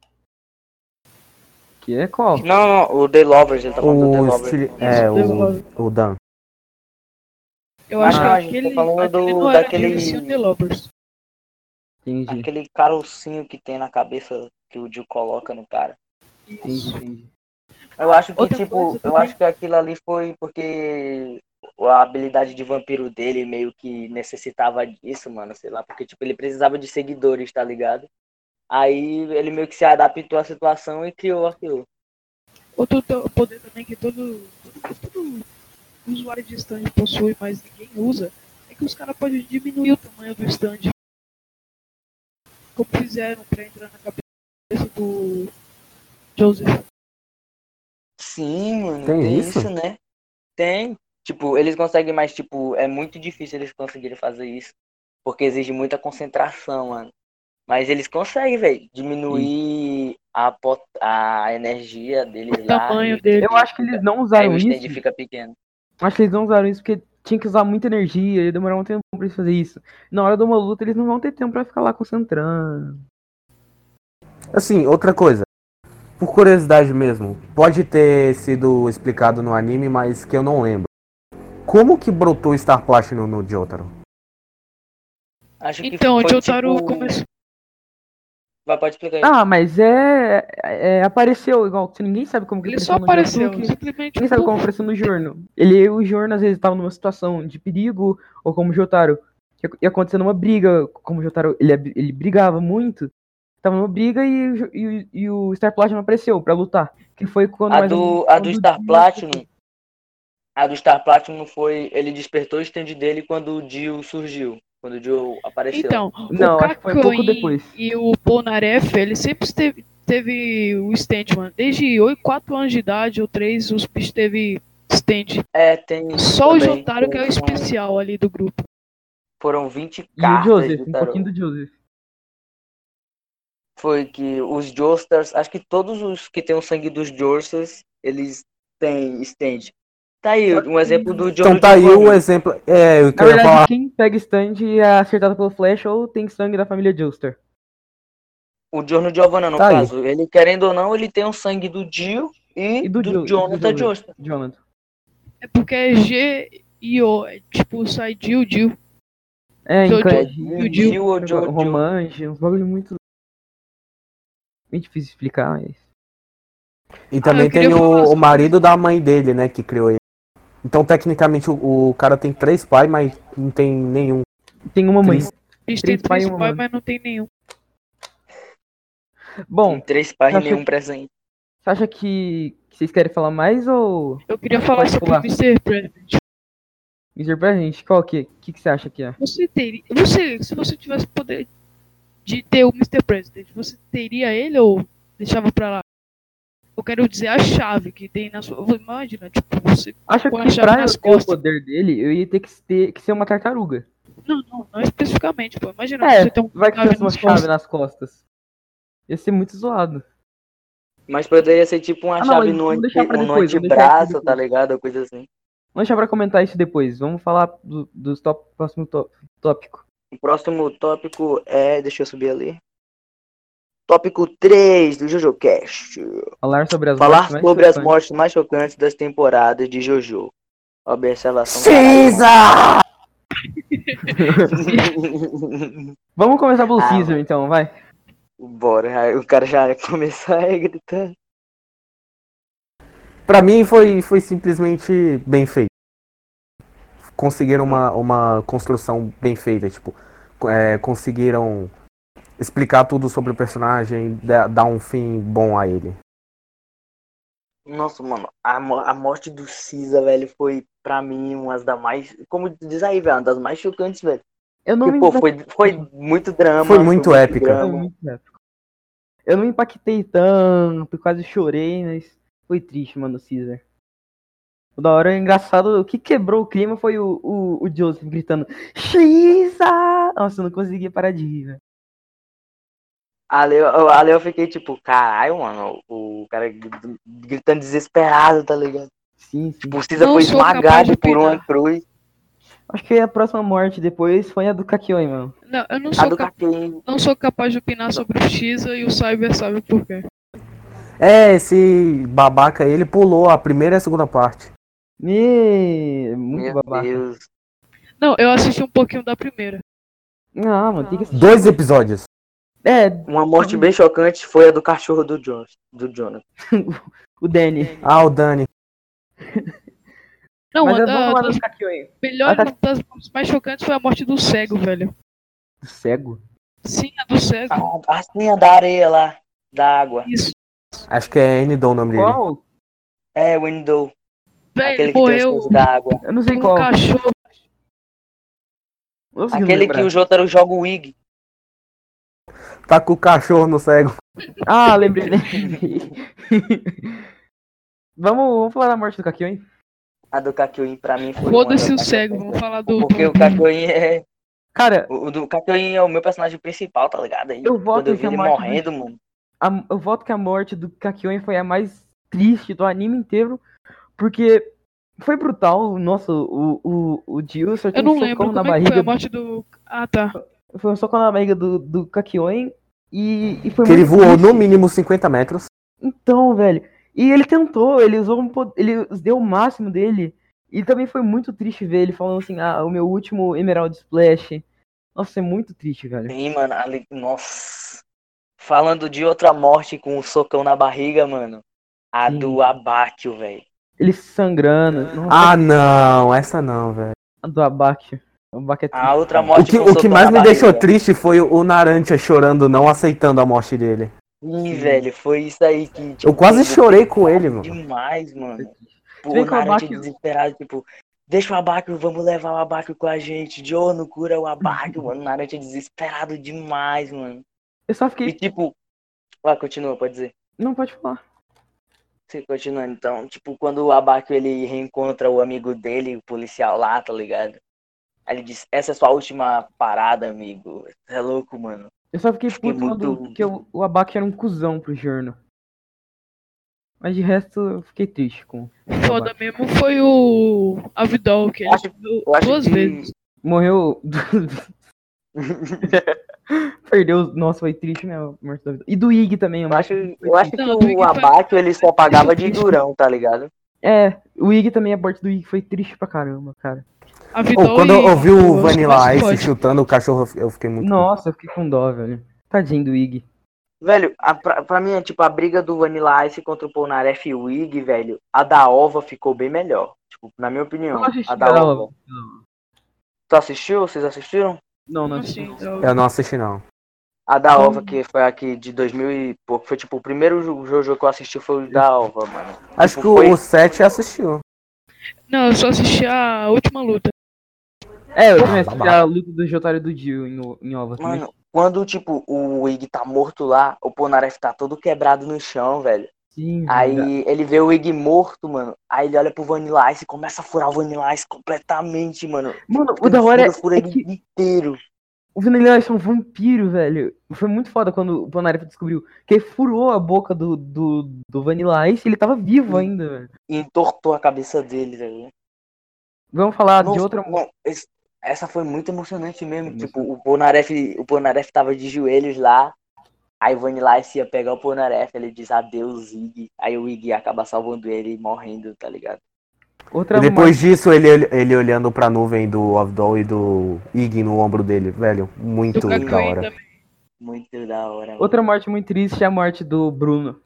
Que é qual? Não, o The Lovers, ele tá falando do The Lovers. O Dan. Eu acho que aquele não era o The Lovers. Entendi. Aquele carocinho que tem na cabeça que o Dio coloca no cara. Entendi. Eu acho que, acho que aquilo ali foi porque a habilidade de vampiro dele meio que necessitava disso, mano, sei lá, porque, tipo, ele precisava de seguidores, tá ligado? Aí ele meio que se adaptou à situação e criou aquilo. Outro poder também que todo usuário de stand possui, mas ninguém usa, é que os caras podem diminuir o tamanho do stand. Como fizeram pra entrar na cabeça do Joseph. Sim, mano, Tem tem isso? isso, né? Tem. Tipo, eles conseguem, mas, tipo, é muito difícil eles conseguirem fazer isso. Porque exige muita concentração, mano. Mas eles conseguem, velho, diminuir a energia deles O lá tamanho e, dele. Eu tipo, acho que eles não aí o usaram stand isso. fica pequeno. Acho que eles não usaram isso porque tinha que usar muita energia, ia demorar um tempo pra eles fazer isso. Na hora de uma luta, eles não vão ter tempo pra ficar lá concentrando. Assim, outra coisa. Por curiosidade mesmo, pode ter sido explicado no anime, mas que eu não lembro. Como que brotou o Star Platinum no Jotaro? Acho que Então, o foi, Jotaro tipo... começou. Pode explicar aí. Ah, mas apareceu igual. Ninguém sabe como que Ele só apareceu no apareceu, Josuke. simplesmente. Ninguém sabe como apareceu no Jorno. O Jorno às vezes tava numa situação de perigo, ou como o Jotaro. Ia acontecer numa briga, como o Jotaro, ele brigava muito. Tava numa briga e o Star Platinum apareceu pra lutar. Que foi quando A mais ou menos, do quando o Star Dio Platinum... A do Star Platinum foi... Ele despertou o stand dele quando o Dio surgiu. Quando o Dio apareceu. Então, Não, o acho que foi um pouco Kakuin depois. e o Polnareff, ele sempre teve o stand, mano. Desde 4 anos de idade ou 3, os bichos teve stand. É, tem isso Só o também. Jotaro que é o especial ali do grupo. Foram 20 E o cartas Joseph, de um pouquinho tarô. do Joseph. Foi que os Joestars, acho que todos os que têm o sangue dos Joestars, eles têm stand. Tá aí, Só um exemplo do Então Giorno tá aí o Giovanni. exemplo. É, eu Na queria verdade, falar. quem pega stand é acertado pelo Flash ou tem sangue da família Joestar. O Giorno Giovanni, no Tá aí. caso, ele querendo ou não, ele tem o sangue do Dio e E do Jonathan Joestar. Jonathan. É porque é G e O, é tipo sai Dio. É, em Jojo kanji, e o Dio. Dio ou Jojo. romance, uns bagulho muito difícil de explicar, mas... E também eu queria tem falar o sobre marido da mãe dele, né, que criou ele. Então, tecnicamente, o cara tem 3 pais, mas não tem nenhum. Tem uma mãe. Triste. Eles Três têm pai e 3 uma pais, mãe. mas não tem nenhum. Bom, Tem 3 pais e acha nenhum que- presente. você acha que vocês querem falar mais ou... Eu queria falar Pode sobre pular. o Mr. President. Mr. President, qual que você acha que é? Se você tivesse poder de ter o Mr. President, você teria ele ou deixava pra lá? Eu quero dizer a chave que tem na sua. Imagina, tipo, você Acho com a que chave pra nas eu ter o costas. poder dele, eu ia ter que ser uma tartaruga. Não especificamente, pô. Imagina É, você ter um vai que chave tivesse uma nas chave costas. nas costas. Ia ser muito zoado. Mas poderia ser tipo uma Não, chave mas vamos deixar pra no depois, vamos deixar isso pra antebraço, tá depois. ligado? Ou coisa assim. Vamos deixar pra comentar isso depois. Vamos falar dos próximo tópico. O próximo tópico é... Deixa eu subir ali. Tópico 3 do JoJoCast. Falar sobre as Falar mortes mais sobre as chocantes. mortes mais chocantes das temporadas de JoJo. Observação. Caesar! Vamos começar pelo Ah, Caesar, mano. então, vai. Bora, o cara já começou a gritar. Pra mim foi simplesmente bem feito. Conseguiram uma construção bem feita, tipo, conseguiram explicar tudo sobre o personagem, dar um fim bom a ele. Nossa, mano, a morte do Caesar, velho, foi pra mim uma das mais. Como diz aí, velho, uma das mais chocantes, velho. Eu não Porque, me pô, foi muito drama. Foi muito épica. Foi muito épico. Eu não me impactei tanto, quase chorei, mas foi triste, mano, o Caesar. O da hora, engraçado, o que quebrou o clima foi o Joseph gritando Caesar! Nossa, eu não conseguia parar de rir, velho. Ali eu fiquei tipo, caralho, mano, o cara gritando desesperado, tá ligado? Sim. Tipo, o Caesar Não foi sou capaz esmagado de por uma opinar. cruz. Acho que a próxima morte depois foi a do Kakyoin, mano. Não, eu não A sou, do Kakyoin. não sou capaz de opinar sobre o Shiza e o Cyber sabe por quê. Esse babaca ele pulou a primeira e a segunda parte. Muito Meu babaca. Deus. Não, eu assisti um pouquinho da primeira. Não, mano, tem que assistir. 2 episódios. Uma morte bem chocante foi a do cachorro do Jonathan. O Danny. Ah, o Dani. Não, Mas a vamos falar das do Kakyoin. melhores, das mais chocantes foi a morte do cego, velho. Do cego? Sim, a do cego. Assim, a da areia lá, da água. Isso. Acho que é Endo o nome dele. Qual? É, o Endo. Velho, Aquele que tem os morreu coisas da água. Eu não sei um qual. cachorro. Não consigo Aquele lembrar. que o Jotaro joga o Wig. Tá com o cachorro no cego. Ah, lembrei. Vamos falar da morte do Kakyoin? A do Kakyoin pra mim foi Foda-se uma o das cego, mais vamos falar do. Porque o Kakyoin é. Cara, O do Kakyoin é o meu personagem principal, tá ligado? Aí, eu quando voto eu que vi a ele morte morrendo, mano. eu voto que a morte do Kakyoin foi a mais triste do anime inteiro, porque foi brutal. Nossa, o Dio só Eu tinha um não socão lembro na como é que foi barriga. a morte do. Ah, tá. Foi um socão na barriga do Kakyoin e foi Que ele muito voou triste. no mínimo 50 metros. Então, velho. E ele tentou, ele usou ele deu o máximo dele. E também foi muito triste ver ele falando assim, o meu último Emerald Splash. Nossa, é muito triste, velho. Sim, mano. Ali, nossa. Falando de outra morte com um socão na barriga, mano. A Sim. do Abakio, velho. Ele sangrando. Nossa, Ah, não. Essa não, velho. a do Abaki. O Abaki é triste. A outra morte com um O que socão mais na me barriga. deixou triste foi o Narantia chorando, não aceitando a morte dele. Sim, velho. Foi isso aí que. Tipo, Eu quase pegou chorei com ele, mano. demais, mano. Você Pô, vê o que o Narantia Abaki. desesperado, tipo. Deixa o Abakio, vamos levar o Abakio com a gente. Joe, não cura o Abakio, mano. O Narantia desesperado demais, mano. Eu só E fiquei. tipo. Vai, continua, pode dizer. Não pode falar. Sim, continuando, então, tipo, quando o Abakio ele reencontra o amigo dele, o policial lá, tá ligado? Aí ele diz, essa é sua última parada, amigo. É louco, mano. Eu só fiquei Fiquei puto quando muito. que o Abaki era um cuzão pro Giorno. Mas de resto, eu fiquei triste com o Foda Abaki. mesmo foi o Avidol, que ele Eu acho duas que. vezes. Morreu. Perdeu. Nossa, foi triste, né? A morte do Avidol. E do Ig também, a morte do Ig foi Eu acho triste. que Não, do o Ig foi- Abakio ele só pagava de triste. durão, tá ligado? É, o Ig também, a morte do Ig foi triste pra caramba, cara. Avidol Quando eu e ouvi o Goku, Vanilla mais Ice forte. chutando o cachorro, eu fiquei muito. Nossa, eu fiquei com dó, velho. Tadinho do Ig. Velho, pra mim, tipo, a briga do Vanilla Ice contra o Polnareff e o Wig, velho, a da Ova ficou bem melhor. Tipo, na minha Eu opinião, não a assisti da a Ova. Tu assistiu? Vocês assistiram? Não, não Assim, assisti. Eu não assisti, não. A da Ova, que foi aqui de 2000 e pouco. Foi tipo, o primeiro Jojo que eu assisti foi o da Ova, mano. Acho Tipo, que o 7 assistiu. Não, eu só assisti a última luta. É, eu também assisti a luta do Jotaro e do Dio em Ova também. Mano, quando, tipo, o Wig tá morto lá, o Polnareff tá todo quebrado no chão, velho. Sim, velho. Aí ele vê o Wig morto, mano. Aí ele olha pro Vanilla Ice e começa a furar o Vanilla Ice completamente, mano. Mano, o Ele da hora fura é ele que inteiro. o Vanilla Ice é um vampiro, velho. Foi muito foda quando o Polnareff descobriu que ele furou a boca do Vanilla Ice e ele tava vivo ainda, velho. E entortou a cabeça dele, velho. Vamos falar de Nossa, outra. não, essa foi muito emocionante mesmo. Foi Tipo, o Polnareff tava de joelhos lá. Aí o Vanilla Ice ia pegar o Polnareff, ele diz adeus, Iggy. Aí o Iggy acaba salvando ele e morrendo, tá ligado? Outra E depois disso, ele olhando pra nuvem do Avdol e do Ig no ombro dele, velho. Muito Do da Kakyoin hora. também. Muito da hora, mano. Outra morte muito triste é a morte do Bruno.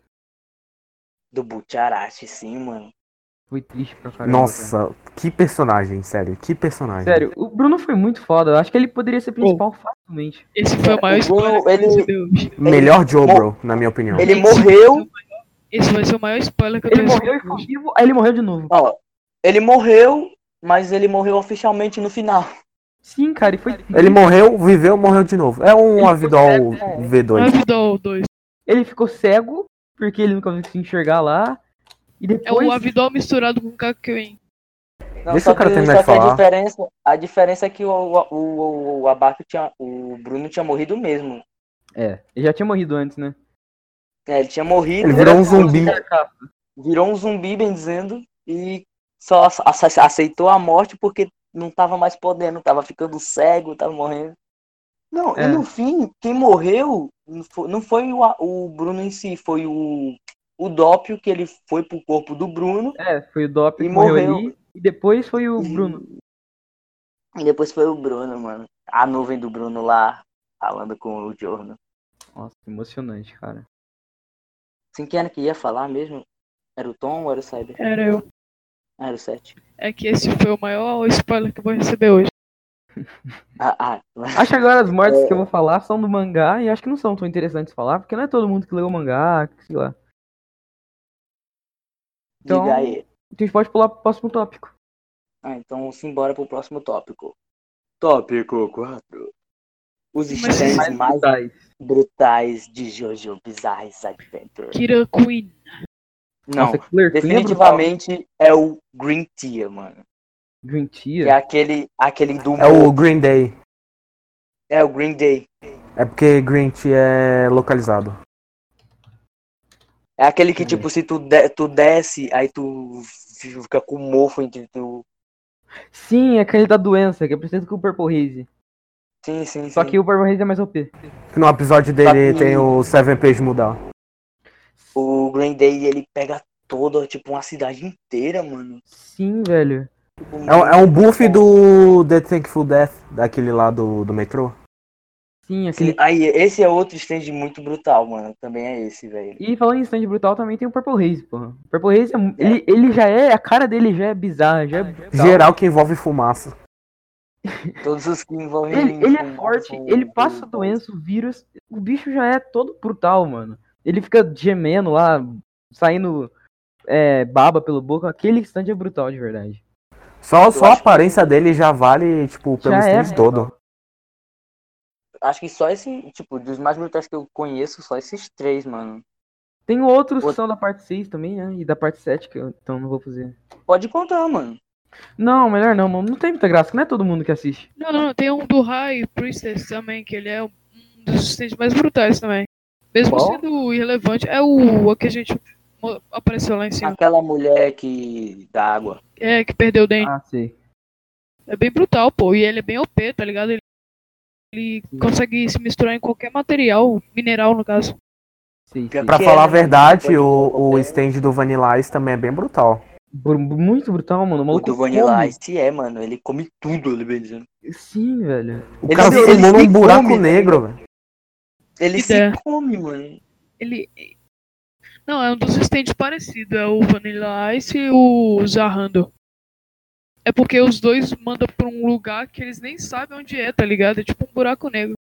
Do Butcharashi, sim, mano. Foi triste pra caramba. Nossa, que personagem, sério, que personagem. Sério, o Bruno foi muito foda. Eu acho que ele poderia ser principal facilmente. Esse foi o maior O Bruno, spoiler que ele- recebeu. Melhor Jobro, na minha opinião. Ele morreu. Esse vai ser o maior spoiler que eu Ele tô morreu e foi vivo, aí ele morreu de novo. Ó, ele morreu, mas ele morreu oficialmente no final. Sim, cara, e foi. Ele morreu, viveu, morreu de novo. É um Avdol V2. Avidol 2. Ele ficou cego, porque ele nunca conseguiu enxergar lá. E É depois. o Avidol misturado com o Kakyoin. Não, Deixa só o cara que- terminar só de que falar. a diferença é que o Abaco tinha. O Bruno tinha morrido mesmo. É, ele já tinha morrido antes, né? É, ele tinha morrido. Ele virou um zumbi. Virou um zumbi, bem dizendo, e só aceitou a morte porque não tava mais podendo, tava ficando cego, tava morrendo. Não, É. e no fim, quem morreu não foi o Bruno em si, foi o Dópio, que ele foi pro corpo do Bruno É, foi o Dop e que morreu morreu. ali. E depois foi o Bruno. E depois foi o Bruno, mano. A nuvem do Bruno lá, falando com o Giorno. Nossa, emocionante, cara. Assim, quem era que ia falar mesmo? Era o Tom ou era o Cyber? Era eu. Era o 7. É que esse foi o maior spoiler que eu vou receber hoje. Acho que agora as mortes que eu vou falar são do mangá e acho que não são tão interessantes de falar, porque não é todo mundo que leu o mangá, sei lá. Então, Diga aí. a gente pode pular pro próximo tópico. Então simbora pro próximo tópico. Tópico 4. Os stands mais brutais de Jojo Bizarre Adventure. Kira Queen. Não, definitivamente é o Green Tea, mano. Green Tea? Que é aquele do... É o Green Day. É o Green Day. É porque Green Tea é localizado. É aquele que, tipo, se tu desce, aí tu fica com mofo entre tu... Sim, é aquele da doença, que é preciso com o Purple Haze. Sim. Só que o Purple Haze é mais OP. No episódio dele tem o Seven Page Mudar. O Green Day, ele pega toda, tipo, uma cidade inteira, mano. Sim, velho. É um buff do The Thankful Death, daquele lá do metrô. Sim, aquele... Sim, aí, esse é outro stand muito brutal, mano. Também é esse, velho. E falando em stand brutal, também tem o Purple Haze, porra. O Purple Haze, ele já é... A cara dele já é bizarra, já é brutal. Geral que envolve fumaça. Todos os que envolvem... Ele é forte, ele passa doença, o vírus... O bicho já é todo brutal, mano. Ele fica gemendo lá, saindo baba pelo boca. Aquele stand é brutal, de verdade. Só a aparência dele já vale, tipo, pelo stand todo. Acho que só esse, tipo, dos mais brutais que eu conheço, só esses 3, mano. Tem outros que são da parte 6 também, né? E da parte 7, que eu então não vou fazer. Pode contar, mano. Não, melhor não, não tem muita graça, que não é todo mundo que assiste. Não, tem um do High Priestess também, que ele é um dos stands mais brutais também. Mesmo sendo irrelevante, é o que a gente apareceu lá em cima. Aquela mulher da água. É, que perdeu o dente. Ah, sei. É bem brutal, pô. E ele é bem OP, tá ligado? Ele consegue se misturar em qualquer material, mineral no caso. Sim. Pra falar a verdade, o stand do Vanilla Ice também é bem brutal. Muito brutal, mano. O maluco do Vanilla Ice mano. Ele come tudo, ele bem dizendo. Sim, velho. O cara fumou num buraco negro, velho. Ele se come, mano. Não, é um dos stands parecidos. É o Vanilla Ice e o Zarrando. É porque os dois mandam pra um lugar que eles nem sabem onde é, tá ligado? É tipo um buraco negro.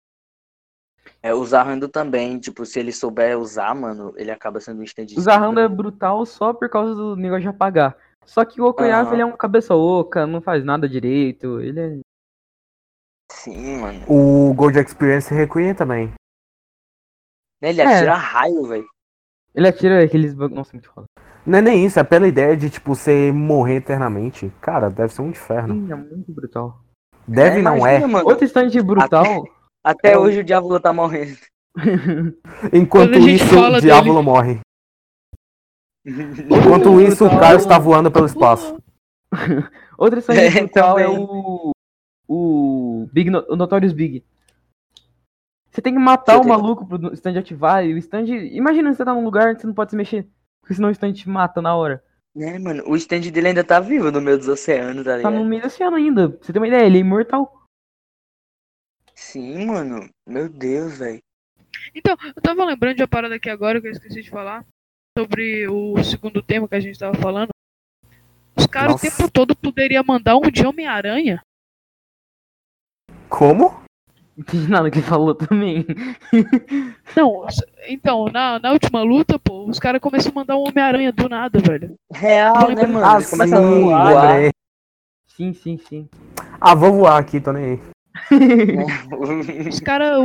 O Zarrando também, tipo, se ele souber usar, mano, ele acaba sendo um stand. O Zarrando é brutal só por causa do negócio de apagar. Só que o Okuyasu, ele é um cabeça oca, não faz nada direito, ele é... Sim, mano. O Gold Experience Requiem também. Ele atira raio, velho. Ele atira aqueles... Nossa, muito foda. Não é nem isso, é pela ideia de, tipo, você morrer eternamente. Cara, deve ser um inferno. Sim, é muito brutal. Não imagina, é. Mano. Outro stand brutal... Até hoje o Diávolo tá morrendo. Enquanto isso, o Diávolo morre. Enquanto isso, o Caio está voando pelo espaço. Outro stand brutal é o Notorious Big. Você tem que matar o maluco pro stand ativar e o stand... Imagina você tá num lugar onde você não pode se mexer. Porque senão o stand te mata na hora. Mano, o stand dele ainda tá vivo no meio dos oceanos, tá ligado? Tá no meio do oceano ainda. Pra você ter uma ideia, ele é imortal. Sim, mano. Meu Deus, velho. Então, eu tava lembrando de uma parada aqui agora que eu esqueci de falar. Sobre o segundo tema que a gente tava falando. Os caras o tempo todo poderiam mandar um de Homem-Aranha. Como? Não entendi nada que ele falou também. Não, então, na última luta, pô, os caras começam a mandar um Homem-Aranha do nada, velho. Real, né, mano? Eles começam a voar. Sim. Ah, vou voar aqui, tô nem aí. Os caras,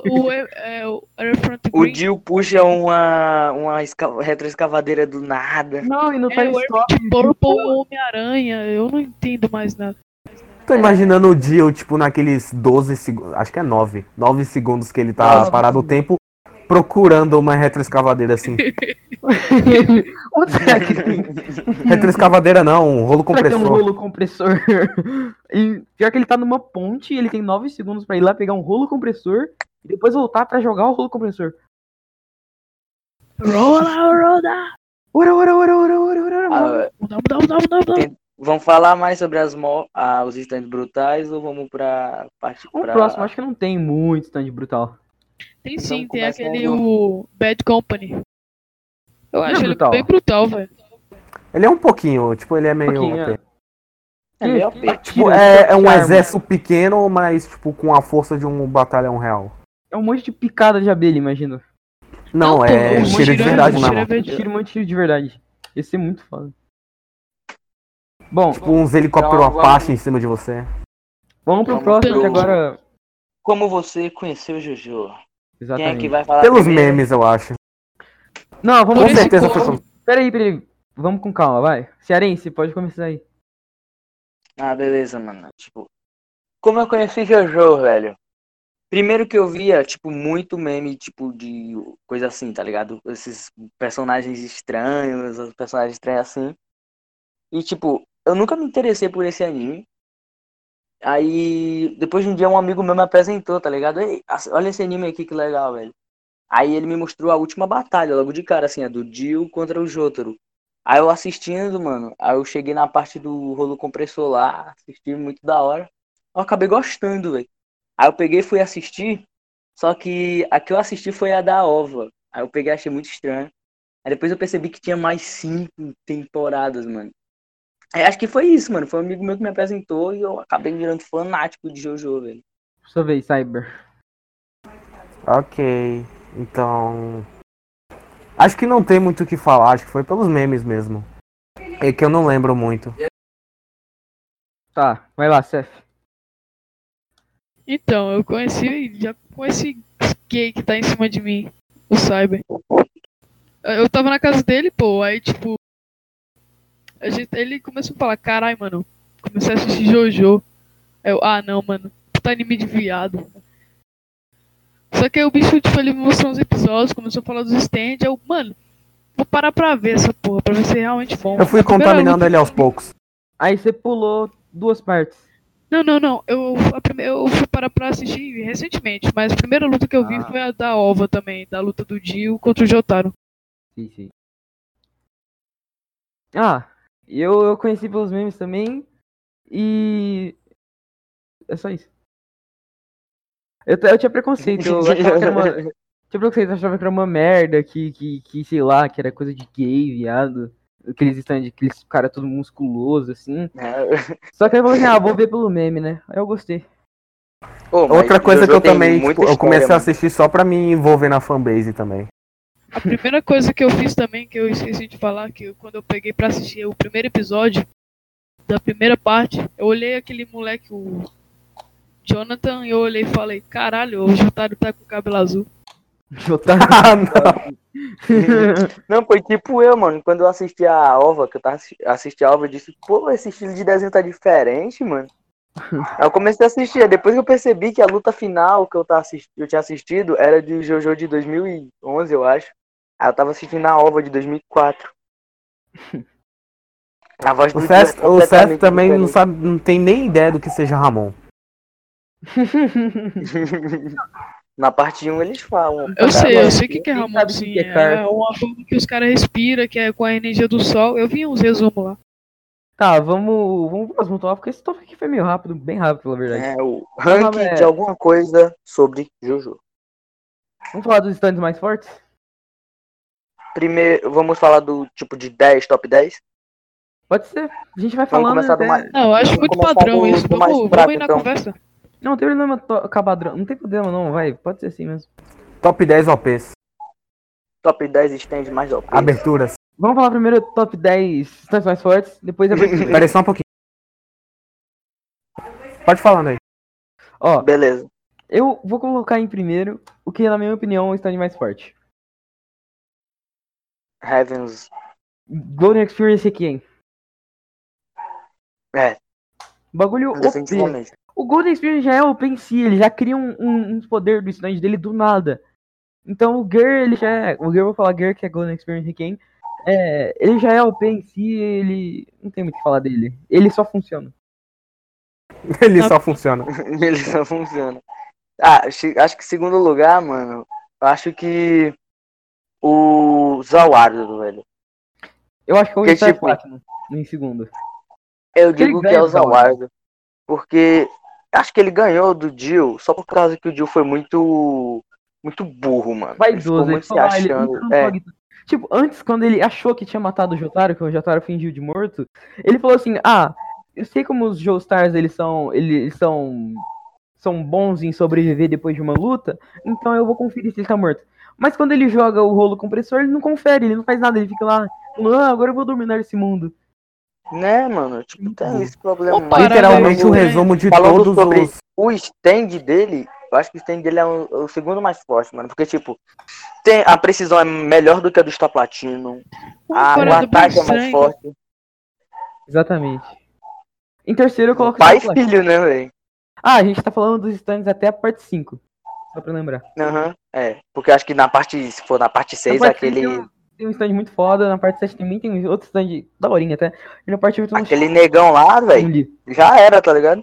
o Jill puxa uma retroescavadeira do nada. Não, e não tá Purple é o Homem-Aranha, eu não entendo mais nada. Tô imaginando o Jill, tipo, naqueles 12 segundos, acho que é 9 segundos que ele tá parado o tempo, procurando uma retroescavadeira assim. Onde será que tem? Retroescavadeira não, um rolo compressor. Tem um rolo compressor. E pior que ele tá numa ponte, ele tem 9 segundos pra ir lá pegar um rolo compressor e depois voltar pra jogar o rolo compressor. Roda! Ora. Vamos falar mais sobre os stands brutais ou vamos pra parte... O próximo, acho que não tem muito stand brutal. Tem sim, tem aquele o Bad Company. Eu acho ele bem brutal, velho. Ele é um pouquinho, tipo, ele é meio OP. É meio OP. Tipo, é um exército pequeno, mas tipo, com a força de um batalhão real. É um monte de picada de abelha, imagina. Não, é tiro de verdade, mano. Um monte de tiro de verdade. Ia ser muito foda. Bom, tipo uns helicópteros Apache em cima de você. Vamos pro próximo, que agora... Como você conheceu o Jojo? Exatamente. Quem é que vai falar Pelos primeiro? memes, eu acho. Não, vamos... Com certeza foi... Peraí. Vamos com calma, vai. Cearense, pode começar aí. Ah, beleza, mano. Tipo, como eu conheci Jojo, velho? Primeiro que eu via, tipo, muito meme, tipo, de coisa assim, tá ligado? Esses personagens estranhos, os personagens estranhos assim. E, tipo, eu nunca me interessei por esse anime. Aí, depois de um dia, um amigo meu me apresentou, tá ligado? Ei, olha esse anime aqui, que legal, velho. Aí ele me mostrou a última batalha, logo de cara, assim, a do Dio contra o Jotaro. Aí eu assistindo, mano, aí eu cheguei na parte do rolo compressor lá, assisti muito da hora. Eu acabei gostando, velho. Aí eu peguei e fui assistir, só que a que eu assisti foi a da OVA. Aí eu peguei e achei muito estranho. Aí depois eu percebi que tinha mais 5 temporadas, mano. Aí acho que foi isso, mano. Foi um amigo meu que me apresentou e eu acabei virando fanático de Jojo, velho. Sua vez, Cyber. Ok, então... Acho que não tem muito o que falar, acho que foi pelos memes mesmo. É que eu não lembro muito. Tá, vai lá, Seth. Então, eu conheci já com esse gay que tá em cima de mim, o Cyber. Eu tava na casa dele, pô, aí tipo... ele começou a falar, carai, mano, comecei a assistir Jojo. Ah, não, mano, puta anime de viado. Só que aí o bicho, tipo, ele me mostrou uns episódios, começou a falar dos stands, mano, vou parar pra ver essa porra, pra ver se é realmente bom. Eu fui contaminando ele aos poucos. Aí você pulou 2 partes. Não, eu fui parar pra assistir recentemente, mas a primeira luta que eu vi foi a da Ova também, da luta do Dio contra o Jotaro. Sim. Ah, eu conheci pelos memes também, e... é só isso. Eu tinha preconceito, eu achava que era uma... eu achava que era uma merda, que sei lá, que era coisa de gay, viado. Aqueles stands, aqueles cara todo musculoso, assim. Só que aí eu falei assim, vou ver pelo meme, né? Aí eu gostei. Outra coisa que eu também, tipo, eu comecei a assistir só pra me envolver na fanbase também. A primeira coisa que eu fiz também, que eu esqueci de falar, que quando eu peguei pra assistir o primeiro episódio da primeira parte, eu olhei aquele moleque, o Jonathan, e eu olhei e falei, caralho, o Jotaro tá com cabelo azul. Jotaro. Não, foi tipo eu, mano. Quando eu assisti a OVA, que eu tava assistindo a OVA, eu disse, pô, esse estilo de desenho tá diferente, mano. Aí eu comecei a assistir, depois que eu percebi que a luta final que eu tinha assistido era de Jojo de 2011, eu acho. Aí eu tava assistindo a OVA de 2004. A voz do O Seth também não sabe, não tem nem ideia do que seja Ramon. Na parte 1 eles falam. Eu sei o que é Ramon, sim. É uma forma que os caras respiram, que é com a energia do sol. Eu vi uns resumos lá. Tá, vamos pro próximo tópico. Esse tópico aqui foi meio rápido, bem rápido, pela verdade. É o ranking de alguma coisa sobre Jojo. Vamos falar dos stands mais fortes? Primeiro, vamos falar do tipo de 10, top 10? Pode ser. A gente vai falando até... Não, eu acho muito padrão isso. Vamos ir na conversa. Não tem problema padrão. Não tem problema não, vai. Pode ser assim mesmo. Top 10 OPs. Top 10 stands mais OPs. Aberturas. Vamos falar primeiro top 10 stands mais fortes, depois aberturas. Peraí só um pouquinho. Pode falando aí. Ó, beleza. Eu vou colocar em primeiro o que, na minha opinião, é o stand mais forte. Heavens. Golden Experience Requiem. Bagulho OP. O Golden Experience já é OP em si, ele já cria um poder do stand dele do nada. Então o Ger, ele já é... O Ger, eu vou falar Ger, que é Golden Experience Requiem. Ele já é OP em si, ele... Não tem muito o que falar dele. Ele só funciona. Ele só funciona. Ele só funciona. Acho que segundo lugar, mano, acho que o Zawardo, velho. Eu acho que é o Star Platinum em segundo. Eu digo que é o Zawardo, porque acho que ele ganhou do Dio só por causa que o Dio foi muito burro, mano. Vaidoso, ele ficou muito se achando. Tipo, antes, quando ele achou que tinha matado o Jotaro, que o Jotaro fingiu de morto, ele falou assim, eu sei como os Joestars, eles são bons em sobreviver depois de uma luta, então eu vou conferir se ele tá morto. Mas quando ele joga o rolo compressor, ele não confere, ele não faz nada, ele fica lá, agora eu vou dominar esse mundo. Né, mano? Tipo, tem esse problema. Literalmente o resumo de todos sobre os... o stand dele, eu acho que o stand dele é o segundo mais forte, mano. Porque, tipo, a precisão é melhor do que a do Star Platinum. O ataque é mais forte. Exatamente. Em terceiro eu coloco pai e filho, né, velho? A gente tá falando dos stands até a parte 5. Só pra lembrar. Porque acho que se for na parte 6, aquele... Tem um stand muito foda, na parte 7 também tem outro stand daorinha até. E na parte 8 aquele negão lá, velho, já era, tá ligado?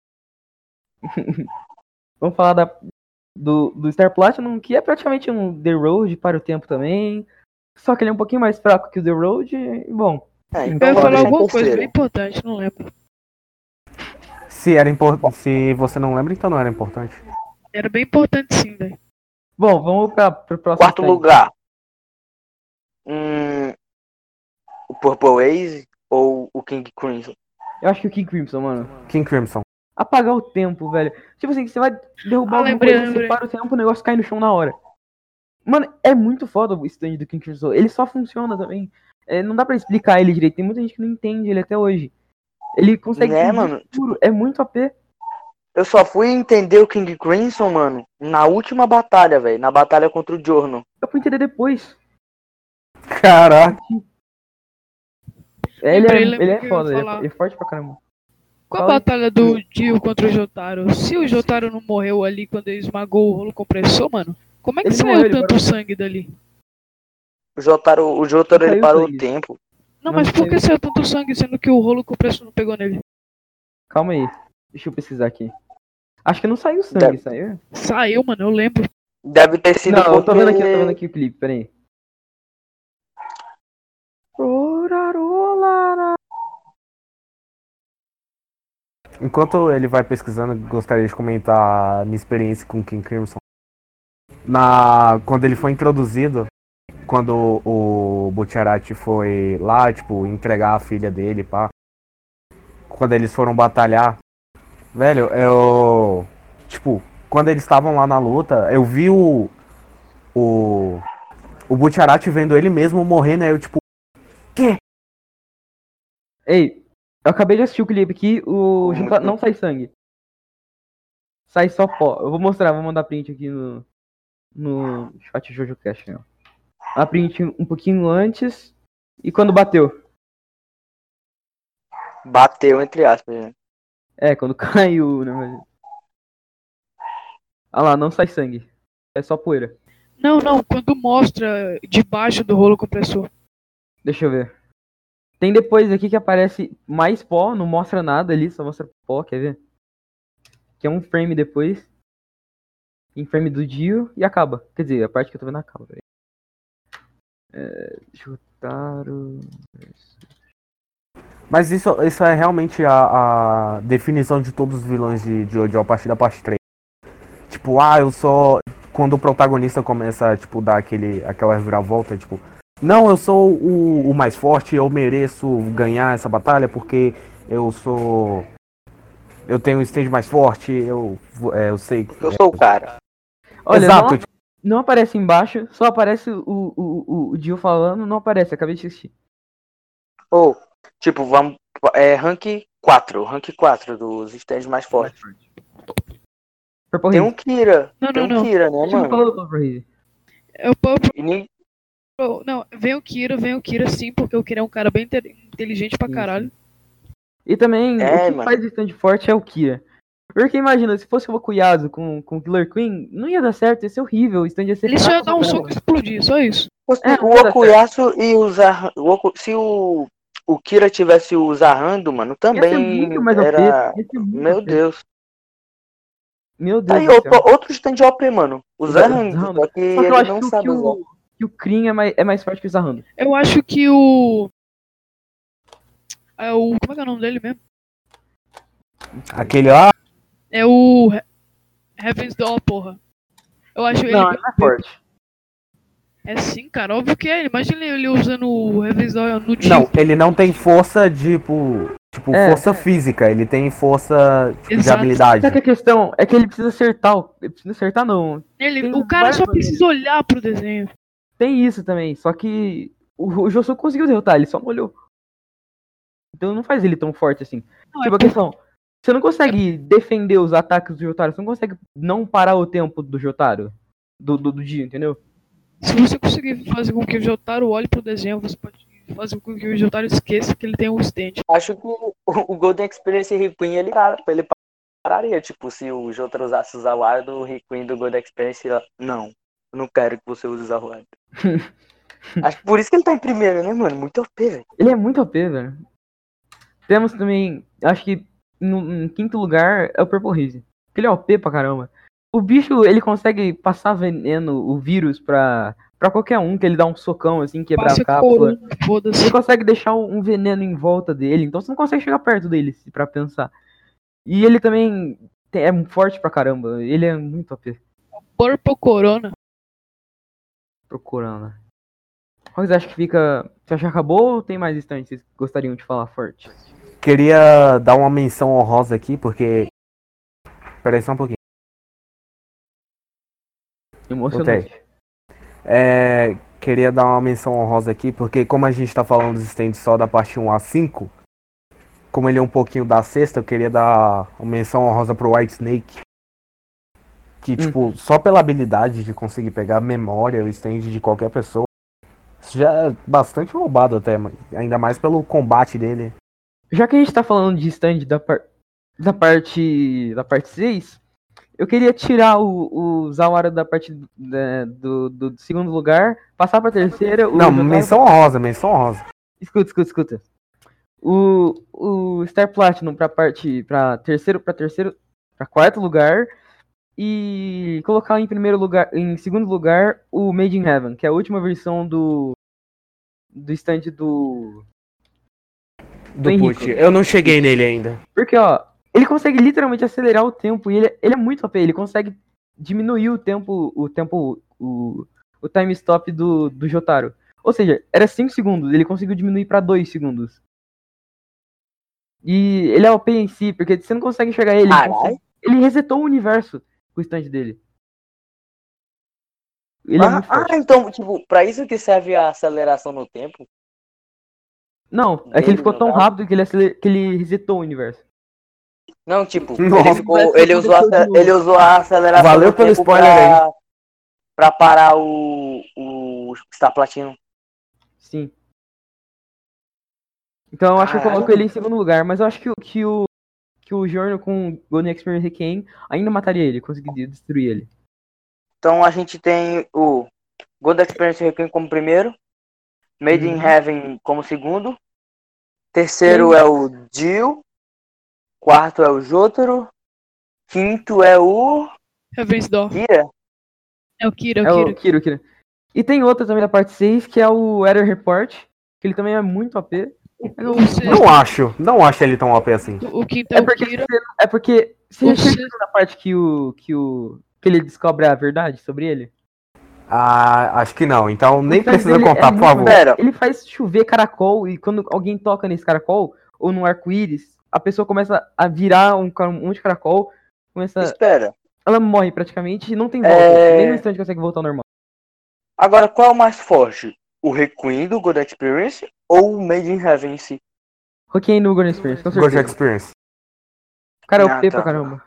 Vamos falar do Star Platinum, que é praticamente um The Road para o tempo também. Só que ele é um pouquinho mais fraco que o The Road. E, bom. Então eu ia falar alguma coisa bem importante, não lembro. Se você não lembra, então não era importante. Era bem importante sim, velho. Bom, vamos pro próximo. Quarto lugar. O Purple Haze ou o King Crimson? Eu acho que o King Crimson, mano. King Crimson. Apagar o tempo, velho. Tipo assim, você vai derrubar alguma coisa, você para o tempo, o negócio cai no chão na hora. Mano, é muito foda o stand do King Crimson. Ele só funciona também. Não dá pra explicar ele direito. Tem muita gente que não entende ele até hoje. Ele consegue ser mano, puro. É muito AP. Eu só fui entender o King Crimson, mano, na última batalha, velho. Na batalha contra o Giorno. Eu fui entender depois. Caraca. Ele é foda, ele é forte pra caramba. Qual a batalha do Dio contra o Jotaro? Se o Jotaro não morreu ali quando ele esmagou o rolo compressor, mano, como é que saiu tanto sangue dali? O Jotaro ele parou o tempo. Não, mas por que saiu tanto sangue sendo que o rolo compressor não pegou nele? Calma aí, deixa eu pesquisar aqui. Acho que não saiu sangue, saiu? Saiu, mano, eu lembro. Deve ter sido. Não, eu tô vendo aqui o clipe, peraí. Enquanto ele vai pesquisando, gostaria de comentar a minha experiência com King Crimson. Quando ele foi introduzido, quando o Butcherati foi lá, tipo, entregar a filha dele, pá. Quando eles foram batalhar, velho, tipo, quando eles estavam lá na luta, eu vi o Butcherati vendo ele mesmo morrendo, aí eu, tipo, quê? Ei, eu acabei de assistir o clipe aqui, não sai sangue. Sai só pó. Eu vou mostrar, vou mandar print aqui no chat JojoCast, né? A print um pouquinho antes e quando bateu. Bateu, entre aspas, né? Quando caiu, né? Ah lá, não sai sangue. É só poeira. Não, quando mostra debaixo do rolo compressor. Deixa eu ver. Tem depois aqui que aparece mais pó, não mostra nada ali, só mostra pó, quer ver? Que é um frame depois. Em frame do Dio e acaba. Quer dizer, a parte que eu tô vendo acaba, peraí. Jotaro. Mas isso é realmente a definição de todos os vilões de Jojo a partir da parte 3. Tipo, eu sou... Quando o protagonista começa, tipo, dar aquela reviravolta, tipo... Não, eu sou o mais forte, eu mereço ganhar essa batalha porque eu sou... Eu tenho um stage mais forte, eu sei... Eu sou o cara. Olha, exato. Não aparece embaixo, só aparece o Dio falando, não aparece, acabei de assistir. Tipo, vamos... rank 4 dos stands mais fortes. Tem um Kira. Não. Kira, né, mano? É o Purple... Não, vem o Kira sim, porque o Kira é um cara bem inteligente pra caralho. E também, o que faz o stand forte é o Kira. Porque imagina, se fosse o Okuyasu com o Killer Queen, não ia dar certo, ia ser horrível, o stand ia ser... Ele só ia dar um soco e explodir, só isso. O Okuyasu e usar... Se o Kira tivesse o Zahando, mano, também era... Meu Deus. Meu Deus. Aí, outro stand OP, mano. O Zahando, só que ele não sabe usar. Que o Kryn é mais forte que o Zahando. Eu acho que o... Como é que é o nome dele mesmo? Aquele lá? É o Heaven's Door, porra. Eu acho ele não é forte. É sim, cara, óbvio que é. Imagina ele usando o Revisor no time. Não, ele não tem força tipo força física, ele tem força de habilidade. Só que a questão é que ele precisa acertar. Ele precisa acertar, não. O cara só precisa olhar pro desenho. Tem isso também, só que o Josuke conseguiu derrotar, ele só molhou. Então não faz ele tão forte assim. Não, tipo, a questão, você não consegue defender os ataques do Jotaro, você não consegue não parar o tempo do Jotaro, do dia, entendeu? Se você conseguir fazer com que o Jotaro olhe pro desenho, você pode fazer com que o Jotaro esqueça que ele tem um stand. Acho que o Golden Experience Requiem, ele pararia. Tipo, se o Jotaro usasse o Zawara do Requiem do Golden Experience, não, eu não quero que você use o Zawara. Acho que por isso que ele tá em primeiro, né, mano? Muito OP, velho. Ele é muito OP, velho. Temos também, acho que em quinto lugar é o Purple Haze. Porque ele é OP pra caramba. O bicho, ele consegue passar veneno, o vírus pra qualquer um, que ele dá um socão assim, quebrar a cápsula. Ele consegue deixar um veneno em volta dele, então você não consegue chegar perto dele, pra pensar. E ele também é forte pra caramba, ele é muito OP. Purple Corona. Procurando. Qual vocês acham que fica... Você acha que acabou ou tem mais instantes que vocês gostariam de falar forte? Queria dar uma menção honrosa aqui, porque... Peraí só um pouquinho. Emocionante. Queria dar uma menção honrosa aqui, porque como a gente tá falando dos stands só da parte 1 a 5, como ele é um pouquinho da sexta, eu queria dar uma menção honrosa pro White Snake. Que, tipo, só pela habilidade de conseguir pegar a memória, o stand de qualquer pessoa, isso já é bastante roubado até, ainda mais pelo combate dele. Já que a gente tá falando de stand da parte 6, eu queria tirar o Zawara da parte do segundo lugar, passar pra terceira... Não, menção honrosa. Escuta. O Star Platinum pra quarto lugar, e colocar em segundo lugar o Made in Heaven, que é a última versão do stand do Pucci. Eu não cheguei nele ainda. Porque, ó, ele consegue literalmente acelerar o tempo, e ele é muito OP, ele consegue diminuir o time stop do Jotaro. Ou seja, era 5 segundos, ele conseguiu diminuir pra 2 segundos. E ele é OP em si, porque você não consegue enxergar ele. Ele resetou o universo com o stand dele. Ele é muito forte. Então, tipo, pra isso que serve a aceleração no tempo? Não, é que ele ficou tão rápido que ele resetou o universo. Não, tipo, ele usou a aceleração. Valeu pelo spoiler aí. Pra parar o Star Platinum. Sim. Então eu acho que eu coloco ele em segundo lugar, mas eu acho que o Giorno com Golden Experience Requiem ainda mataria ele, conseguiria destruir ele. Então a gente tem o Golden Experience Requiem como primeiro, Made in Heaven como segundo, terceiro é o Jill, quarto é o Jotaro, quinto é o Heaven's Door. Kira? É o Kira. Kira. E tem outra também da parte 6, que é o Error Report, que ele também é muito OP. Não acho ele tão OP assim. O quinto é o Kira. É porque você já na parte que ele descobre a verdade sobre ele? Acho que não, então nem precisa contar, por favor. Ele faz chover caracol, e quando alguém toca nesse caracol, ou no arco-íris, a pessoa começa a virar um monte de caracol, ela morre praticamente e não tem volta, nem no instante consegue voltar ao normal. Agora, qual é o mais forte? O Requiem do God Experience ou o Made in Heaven em si? Requiem no God Experience, com certeza. God Experience. Cara, é OP pra caramba.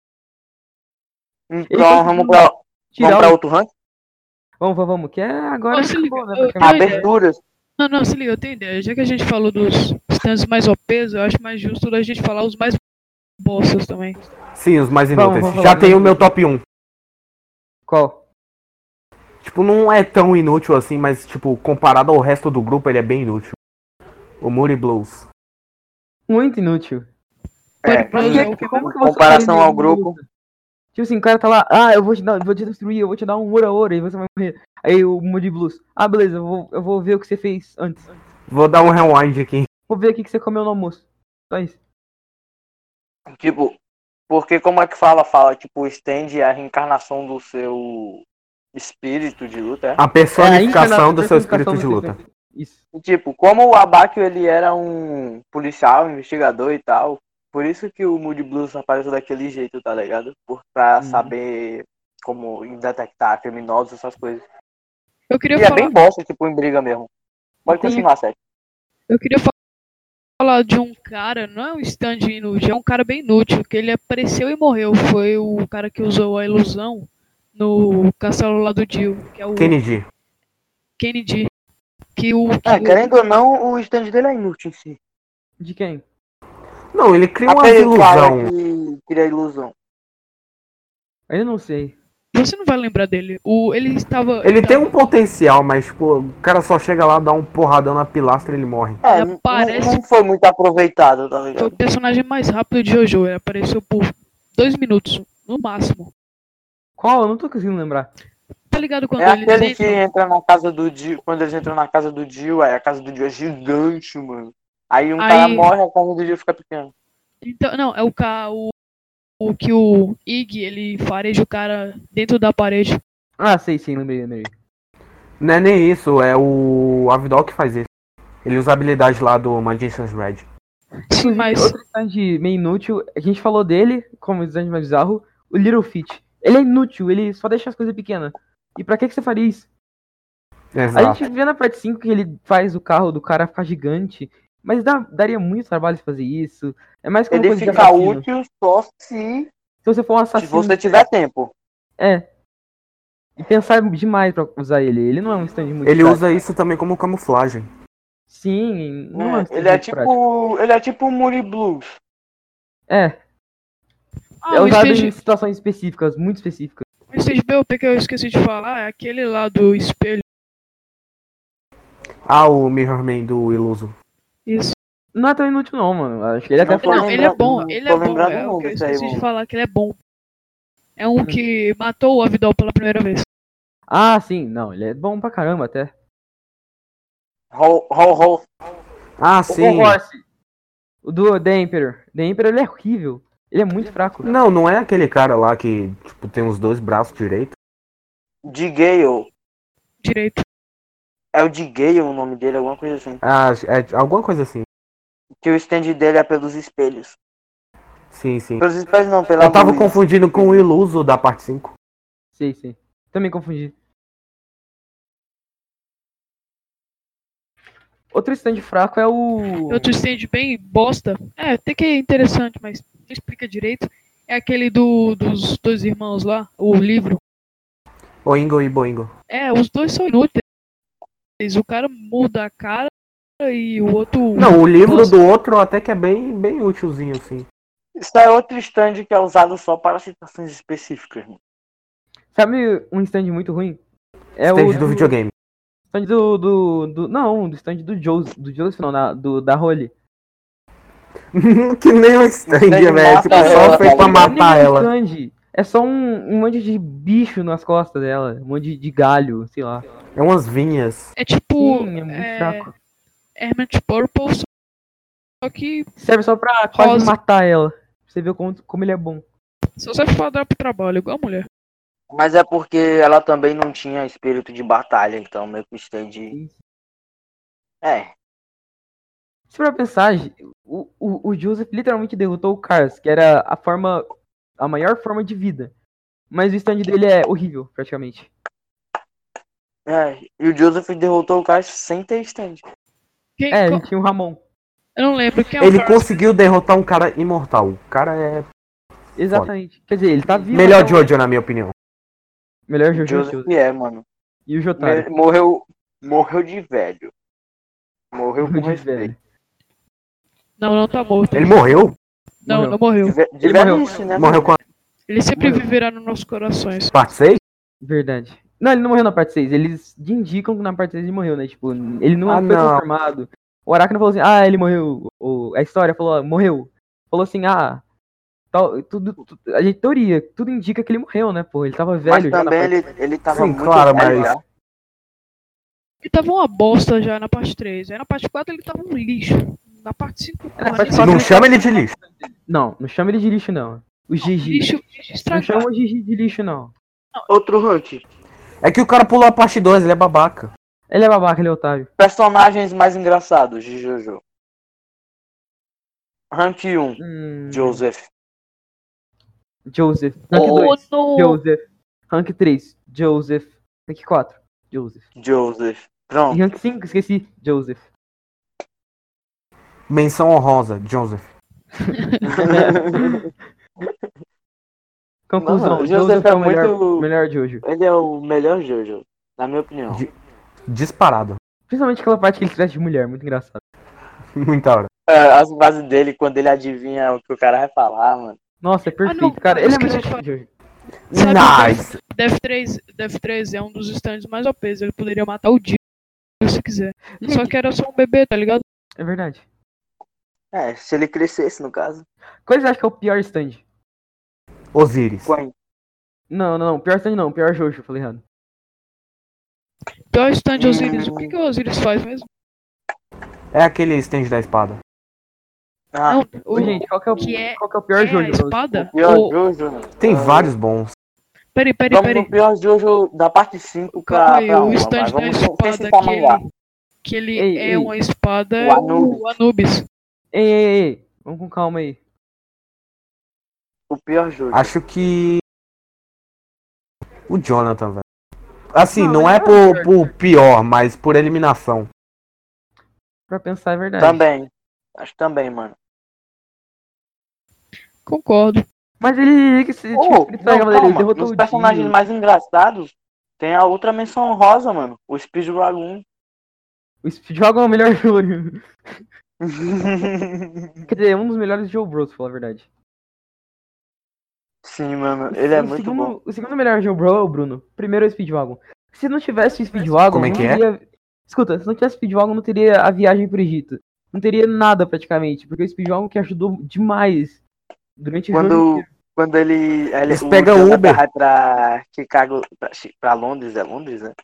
Então, vamos pra outro rank? Vamos, que é agora acabou, né? Aberturas. Não, se liga, eu tenho ideia. Já que a gente falou dos stands mais OPs, eu acho mais justo a gente falar os mais bosses também. Sim, os mais inúteis. Já tem o meu top 1. Qual? Tipo, não é tão inútil assim, mas tipo, comparado ao resto do grupo, ele é bem inútil. O Moody Blues. Muito inútil. Como que comparação ao grupo. Tipo assim, o cara tá lá, eu vou te destruir, eu vou te dar um ouro e você vai morrer. Aí o Moody Blues, beleza, eu vou ver o que você fez antes. Vou dar um rewind aqui. Vou ver o que você comeu no almoço. Só isso. Tipo, porque como é que fala, tipo, o stand é a reencarnação do seu espírito de luta. A personificação do seu espírito de luta. Isso. Tipo, como o Abakio ele era um policial, investigador e tal, por isso que o Moody Blues apareceu daquele jeito, tá ligado? Pra saber como detectar criminosos, essas coisas. Eu queria falar... é bem bosta, tipo, em briga mesmo. Pode continuar, Sérgio. Eu queria falar de um cara, não é um stand inútil, é um cara bem inútil, que ele apareceu e morreu. Foi o cara que usou a ilusão no castelo lá do Jill, que é o Kennedy. Querendo ou não, o stand dele é inútil em si. De quem? Não, ele cria uma ilusão. Que cria ilusão. Eu não sei. Você não vai lembrar dele. Ele tem um potencial, mas pô, o cara só chega lá, dá um porradão na pilastra e ele morre. Não foi muito aproveitado, tá ligado? Foi o personagem mais rápido de Jojo. Ele apareceu por 2 minutos, no máximo. Qual? Eu não tô conseguindo lembrar. Tá ligado quando eles aquele entram... que entra na casa do Jill. Quando eles entram na casa do Jill, aí a casa do Jill é gigante, mano. Aí cara morre, a casa do Jill fica pequena. Então, não, é o que o Ig, ele fareja o cara dentro da parede. Ah, sei, lembrei. Não é nem isso, é o Avidol que faz isso. Ele usa a habilidade lá do Magician's Red. Sim, mas... Outro stand meio inútil, a gente falou dele, como stand mais bizarro, o Little Feat. Ele é inútil, ele só deixa as coisas pequenas. E pra que você faria isso? Exato. A gente vê na parte 5 que ele faz o carro do cara ficar gigante, mas daria muito trabalho fazer isso. É mais como ele fica útil só se você for um assassino. Se você tiver tempo. E pensar demais pra usar ele. Ele não é um stand muito Ele usa isso também como camuflagem. Sim, não é um stand ele é tipo um Moody Blues. É usado em situações específicas, muito específicas. O stage BOP que eu esqueci de falar é aquele lá do espelho. O Mirrorman do Iluso. Isso. Não é tão inútil não, mano. Acho que ele até Não, ele é bom. Ele é bom. É o que eu esqueci de falar, que ele é bom. É um que matou o Avidol pela primeira vez. Ah, sim. Não, ele é bom pra caramba até. Sim. O do The Emperor. The Emperor, ele é horrível. Ele é muito fraco. Não é aquele cara lá que tipo, tem os 2 braços direitos? De Gale. Direito. É o de Gale o nome dele, alguma coisa assim. É alguma coisa assim. Que o stand dele é pelos espelhos. Sim. Pelos espelhos não, pela Eu tava confundindo com o Iluso da parte 5. Sim. Também confundi. Outro stand fraco é o... Outro stand bem bosta. Até que é interessante, mas não explica direito. É aquele dos 2 irmãos lá, o livro. Oingo e Boingo. Os 2 são inúteis. O cara muda a cara e o outro... Não, o livro do outro até que é bem útilzinho, assim. Isso é outro stand que é usado só para situações específicas. Sabe um stand muito ruim? É stand o do videogame. Stand do stand do Joseph, não, da Holly. Que nem um stand, velho. Tipo, só feito pra matar ela. É só um monte de bicho nas costas dela. Um monte de galho, sei lá. É umas vinhas. É tipo... Sim, é muito fraco. Hermit Purple, só que... serve só pra quase matar ela. Pra você ver como ele é bom. Só serve pra dar pro trabalho, igual a mulher. Mas é porque ela também não tinha espírito de batalha, então meio que o stand... Se pra pensar, o Joseph literalmente derrotou o Cars, que era a maior forma de vida. Mas o stand dele é horrível, praticamente. E o Joseph derrotou o Cars sem ter stand. Ele tinha o Ramon. Eu não lembro quem é Ele conseguiu derrotar um cara imortal. O cara é... Exatamente. Quer dizer, ele tá vivo. Melhor Jojo, na minha opinião. Melhor Jojo. Joseph mano. E o Jotaro. Morreu de velho. Morreu com respeito. Não tá morto. Ele morreu? Não morreu. De velhice, né? Morreu com a... Ele sempre viverá nos nossos corações. Parte 6? Verdade. Não, ele não morreu na parte 6. Eles indicam que na parte 6 ele morreu, né? Tipo, ele não foi confirmado. O Aracno falou assim, ele morreu. A história falou, morreu. Falou assim, a gente teoria, tudo indica que ele morreu, né, pô? Ele tava velho. Mas também ele tava muito claro, velho, mas... já. Ele tava uma bosta já na parte 3. Aí na parte 4 ele tava um lixo. Na parte 5... Não chama ele de lixo. Não chama ele de lixo, não. O Gigi. Lixo não chama o Gigi de lixo, não. Outro rank. É que o cara pulou a parte 2, ele é babaca. Ele é babaca, ele é otário. Personagens mais engraçados de Jojo. Rank 1, Joseph. Joseph. Rank 2, Joseph. Rank 3, Joseph. Rank 4, Joseph. Pronto. E rank 5, esqueci, Joseph. Menção honrosa, Joseph. Conclusão, Não, Joseph é o melhor Jojo. Ele é o melhor Jojo, na minha opinião. Disparado. Principalmente aquela parte que ele se veste de mulher, muito engraçado. Muita hora. As bases dele, quando ele adivinha o que o cara vai falar, mano. Nossa, é perfeito, não, cara. Ele é esqueci muito de Jojo. Nice! Death 3 é um dos stands mais OPs. Ele poderia matar o Dio se quiser. Só que era só um bebê, tá ligado? É verdade. Se ele crescesse, no caso. Qual você acha que é o pior stand? Osiris. Não, pior stand não, pior Jojo, falei errado. Pior stand Osiris. O que o Osiris faz mesmo? É aquele stand da espada. Ah, Não, Ô, gente, qual que é o pior a Jojo? espada? pior Jojo. Tem vários bons. Peraí. Vamos no pior Jojo da parte 5 Calma aí, pra o 1. stand da espada que ele é uma espada O Anubis. o Anubis. Ei, vamos com calma aí. O pior Jojo. Acho que... O Jonathan, velho. Assim, Não, não ele é é por pior, mas por eliminação. Pra pensar é verdade. Também. Acho também, mano. Concordo. Mas ele derrotou Nos o personagens Dio. mais engraçados, tem a outra menção honrosa, mano. O Speedwagon. O Speedwagon é o melhor Jojo. Quer dizer, é um dos melhores Joe Bros, pra falar a verdade. Sim, mano. Ele é muito bom. O segundo melhor Joe Bro é o Bruno. Primeiro é o Speedwagon. Se não tivesse o Speedwagon, Como é não que é? teria... Escuta, se não tivesse o Speedwagon, não teria a viagem pro Egito. Não teria nada, praticamente. Porque o Speedwagon que ajudou demais durante o jogo. Quando ele pega o Uber. vai pra Chicago, pra Londres, é Londres, né?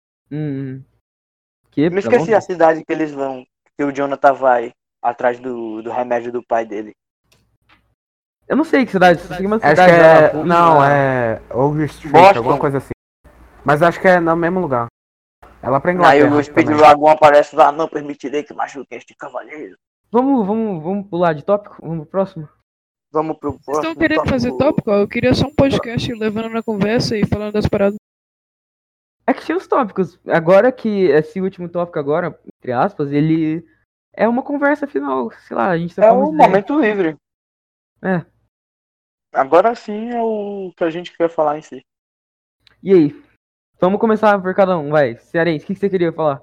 Que? Me esqueci a cidade que eles vão, que o Jonathan vai atrás do remédio do pai dele. Eu não sei que cidade, uma Acho cidade que lá é... na ponta, Não, lá. é... Old Street, Boston. alguma coisa assim. Mas acho que é no mesmo lugar. Ela pra Aí Inglaterra o também. Speedwagon aparece lá, não permitirei que machuque este cavaleiro. Vamos pular de tópico? Vamos pro próximo? Vamos pro Vocês próximo estão querendo fazer tópico? Eu queria só um podcast levando na conversa e falando das paradas. É que tinha os tópicos. Agora que esse último tópico agora, entre aspas, ele é uma conversa final. Sei lá, a gente tá É falando um momento livre. É. Agora sim é o que a gente quer falar em si. E aí? Vamos começar por cada um, vai. Cearense, o que você queria falar?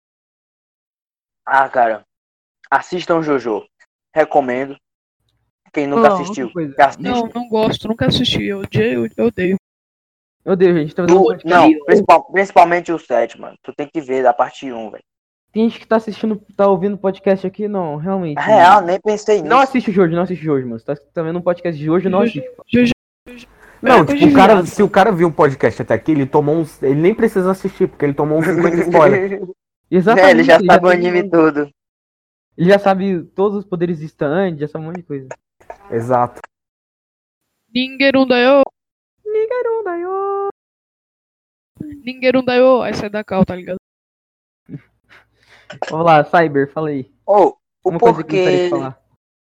Ah, cara. Assistam Jojo. Recomendo. Quem nunca assistiu, que assista. Não gosto, nunca assisti. Eu odeio. Eu odeio, gente. Principalmente o 7, mano. Tu tem que ver da parte 1, velho. Tem gente que tá assistindo, tá ouvindo podcast aqui, não, realmente. Real, nem pensei nisso. Não assiste o Jojo, mano. Você tá vendo um podcast de hoje, não assiste. Não, tipo, se o cara viu um podcast até aqui, ele nem precisa assistir, porque ele tomou um 50 spoiler. Exatamente. Ele já sabe o anime todo. Ele já sabe todos os poderes de stand, já sabe um monte de coisa. Exato. Ningerundayo. Aí sai da cal, tá ligado? Vamos lá, Cyber, fala aí. O Uma coisa que eu gostaria de porquê...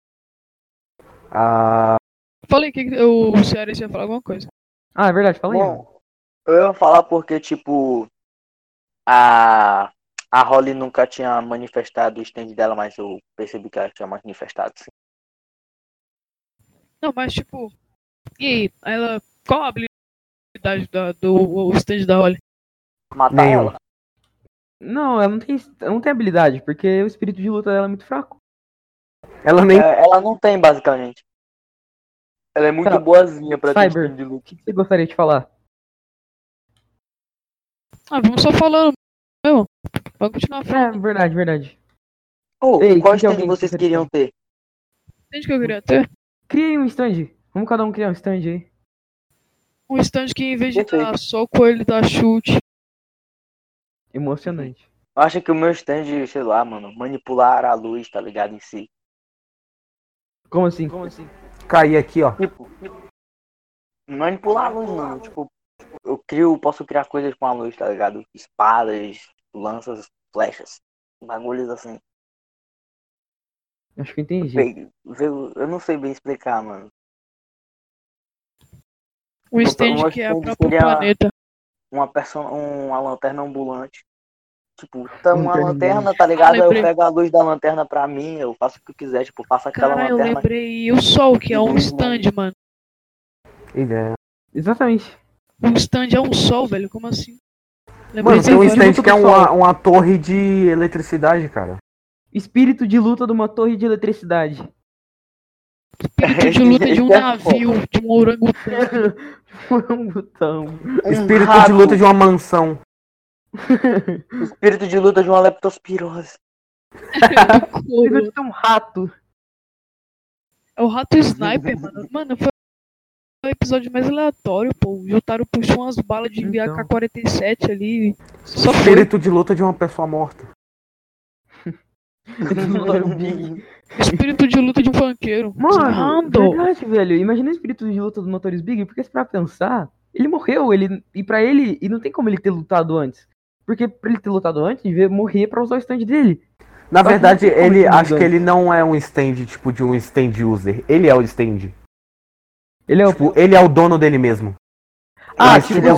falar. Falei que o Cearense ia falar alguma coisa. Ah, é verdade, fala aí. Bom, eu ia falar porque, tipo, a Holly nunca tinha manifestado o stand dela, mas eu percebi que ela tinha manifestado, sim. Não, mas tipo... E aí? Qual a habilidade do stand da Holly? Matar Nenhum. ela. Não, ela não tem habilidade, porque o espírito de luta dela é muito fraco. Ela não tem, basicamente. Ela é muito Tá. boazinha pra ter Cyber, stand de o luta. que você gostaria de falar? Vamos só falando mesmo. Vamos continuar falando. Verdade. Ô, Ei, qual que stand alguém vocês gostaria de queriam ter? Entende o que eu queria ter? Criem um stand. Vamos cada um criar um stand aí. Um stand que em vez de Perfeito. dar soco, ele dá chute. Emocionante. Eu acho que o meu stand, sei lá, mano, manipular a luz, tá ligado, em si. Como assim? Cair aqui, ó. Tipo, manipular a luz, mano. Tipo, posso criar coisas com a luz, tá ligado? Espadas, lanças, flechas, bagulhos assim. Acho que eu entendi. Eu não sei bem explicar, mano. O stand que é o próprio planeta. Uma lanterna ambulante. Tipo, uma lanterna, tá ligado? Aí eu pego a luz da lanterna pra mim, eu faço o que eu quiser, tipo, faço aquela lanterna. Cara, eu lembrei o sol, que é um stand, mano. Ideia. Exatamente. Um stand é um sol, velho, como assim? Mano, tem um stand que é uma torre de eletricidade, cara. Espírito de luta de uma torre de eletricidade. Espírito de luta de um navio, de um orangutão. Espírito de luta de uma mansão. Espírito de luta de uma leptospirose. Espírito de um rato. É o rato sniper, mano. Mano, foi o episódio mais aleatório, pô. O Jotaro puxou umas balas de AK-47 ali. Só espírito de luta de uma pessoa morta. Espírito de luta de um funkeiro. Mano, verdade, velho. Imagina o espírito de luta do Notorious Big, porque se pra pensar, ele morreu, e pra ele, e não tem como ele ter lutado antes. Porque pra ele ter lutado antes, ele devia morrer pra usar o stand dele. Na verdade, acho que ele não é um stand, tipo, de um stand user. Ele é o stand. Ele é o dono dele mesmo. Ele é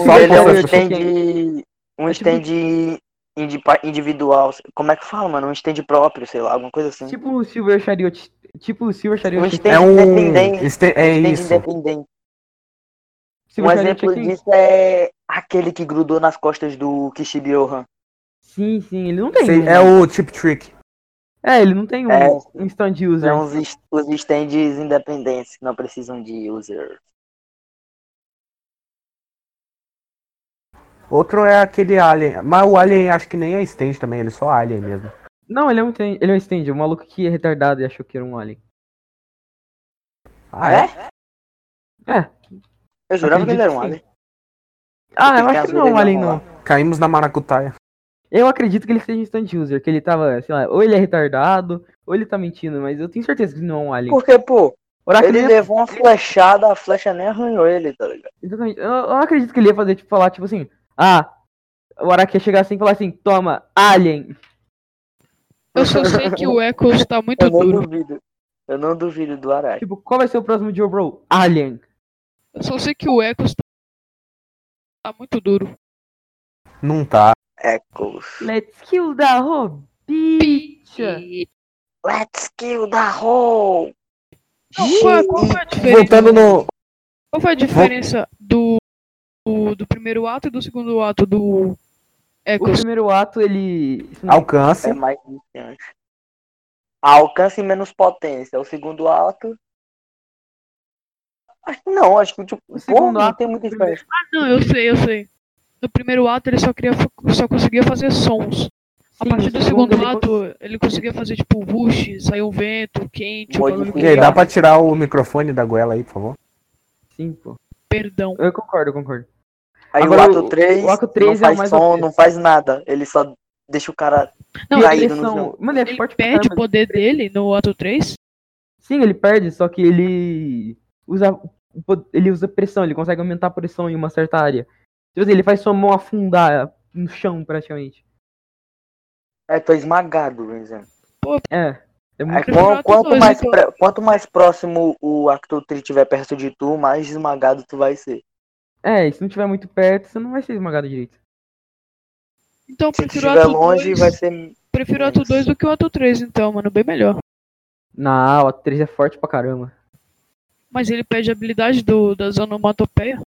um stand individual. Como é que fala, mano? Um stand próprio, sei lá, alguma coisa assim. Tipo o Silver Chariot. Um stand independente. É isso. Independente. Um exemplo disso é aquele que grudou nas costas do Kishibe-Ohan. Sim, ele não tem. É o Chip Trick. Ele não tem um stand user. São os stands independentes que não precisam de user. Outro é aquele Alien. Mas o Alien acho que nem é stand também, ele é só Alien mesmo. Não, ele é um stand. O maluco que é retardado e achou que era um Alien. Ah, é? É. Eu jurava que ele era um Alien. Eu acho que não é um Alien, não. Caímos na maracutaia. Eu acredito que ele seja um stand user, que ele tava, sei lá, ou ele é retardado, ou ele tá mentindo, mas eu tenho certeza que ele não é um Alien. Porque, pô, ele levou uma flechada, a flecha nem arranhou ele, tá ligado? Exatamente. Eu não acredito que ele ia fazer, falar, tipo assim, o Araki ia chegar assim e falar assim, toma, Alien. Eu só sei que o Echoes tá muito duro. Eu não duvido do Araki. Tipo, qual vai ser o próximo Joe Bro? Alien. Eu só sei que o Echoes tá muito duro. Não tá. Echoes. Let's kill the whole bitch. Let's kill the whole. Qual foi a diferença? Voltando no... Qual foi a diferença do primeiro ato e do segundo ato do Echoes? O primeiro ato, ele... Alcance. É mais distante. Alcance e menos potência. O segundo ato... Acho que não, acho que tipo, o segundo ato não tem muita diferença. Não, eu sei. No primeiro ato ele só conseguia fazer sons. A partir do segundo ato, ele conseguia fazer tipo rush, sair um vento quente. E aí, dá pra tirar o microfone da goela aí, por favor? Sim, pô. Perdão. Eu concordo. Aí agora, o ato 3 não faz som, não faz nada. Ele só deixa o cara caído no chão. Mano, ele perde o poder dele no ato 3? Sim, ele perde, só que ele usa pressão, ele consegue aumentar a pressão em uma certa área. Tipo assim, ele faz sua mão afundar no chão, praticamente. Tô esmagado, por exemplo. É muito quanto mais próximo o Acto 3 estiver perto de tu, mais esmagado tu vai ser. E se não estiver muito perto, você não vai ser esmagado direito. Então, se estiver longe, vai ser... Prefiro o ato 2 do que o ato 3, então, mano, bem melhor. Não, o ato 3 é forte pra caramba. Mas ele perde a habilidade das onomatopeias.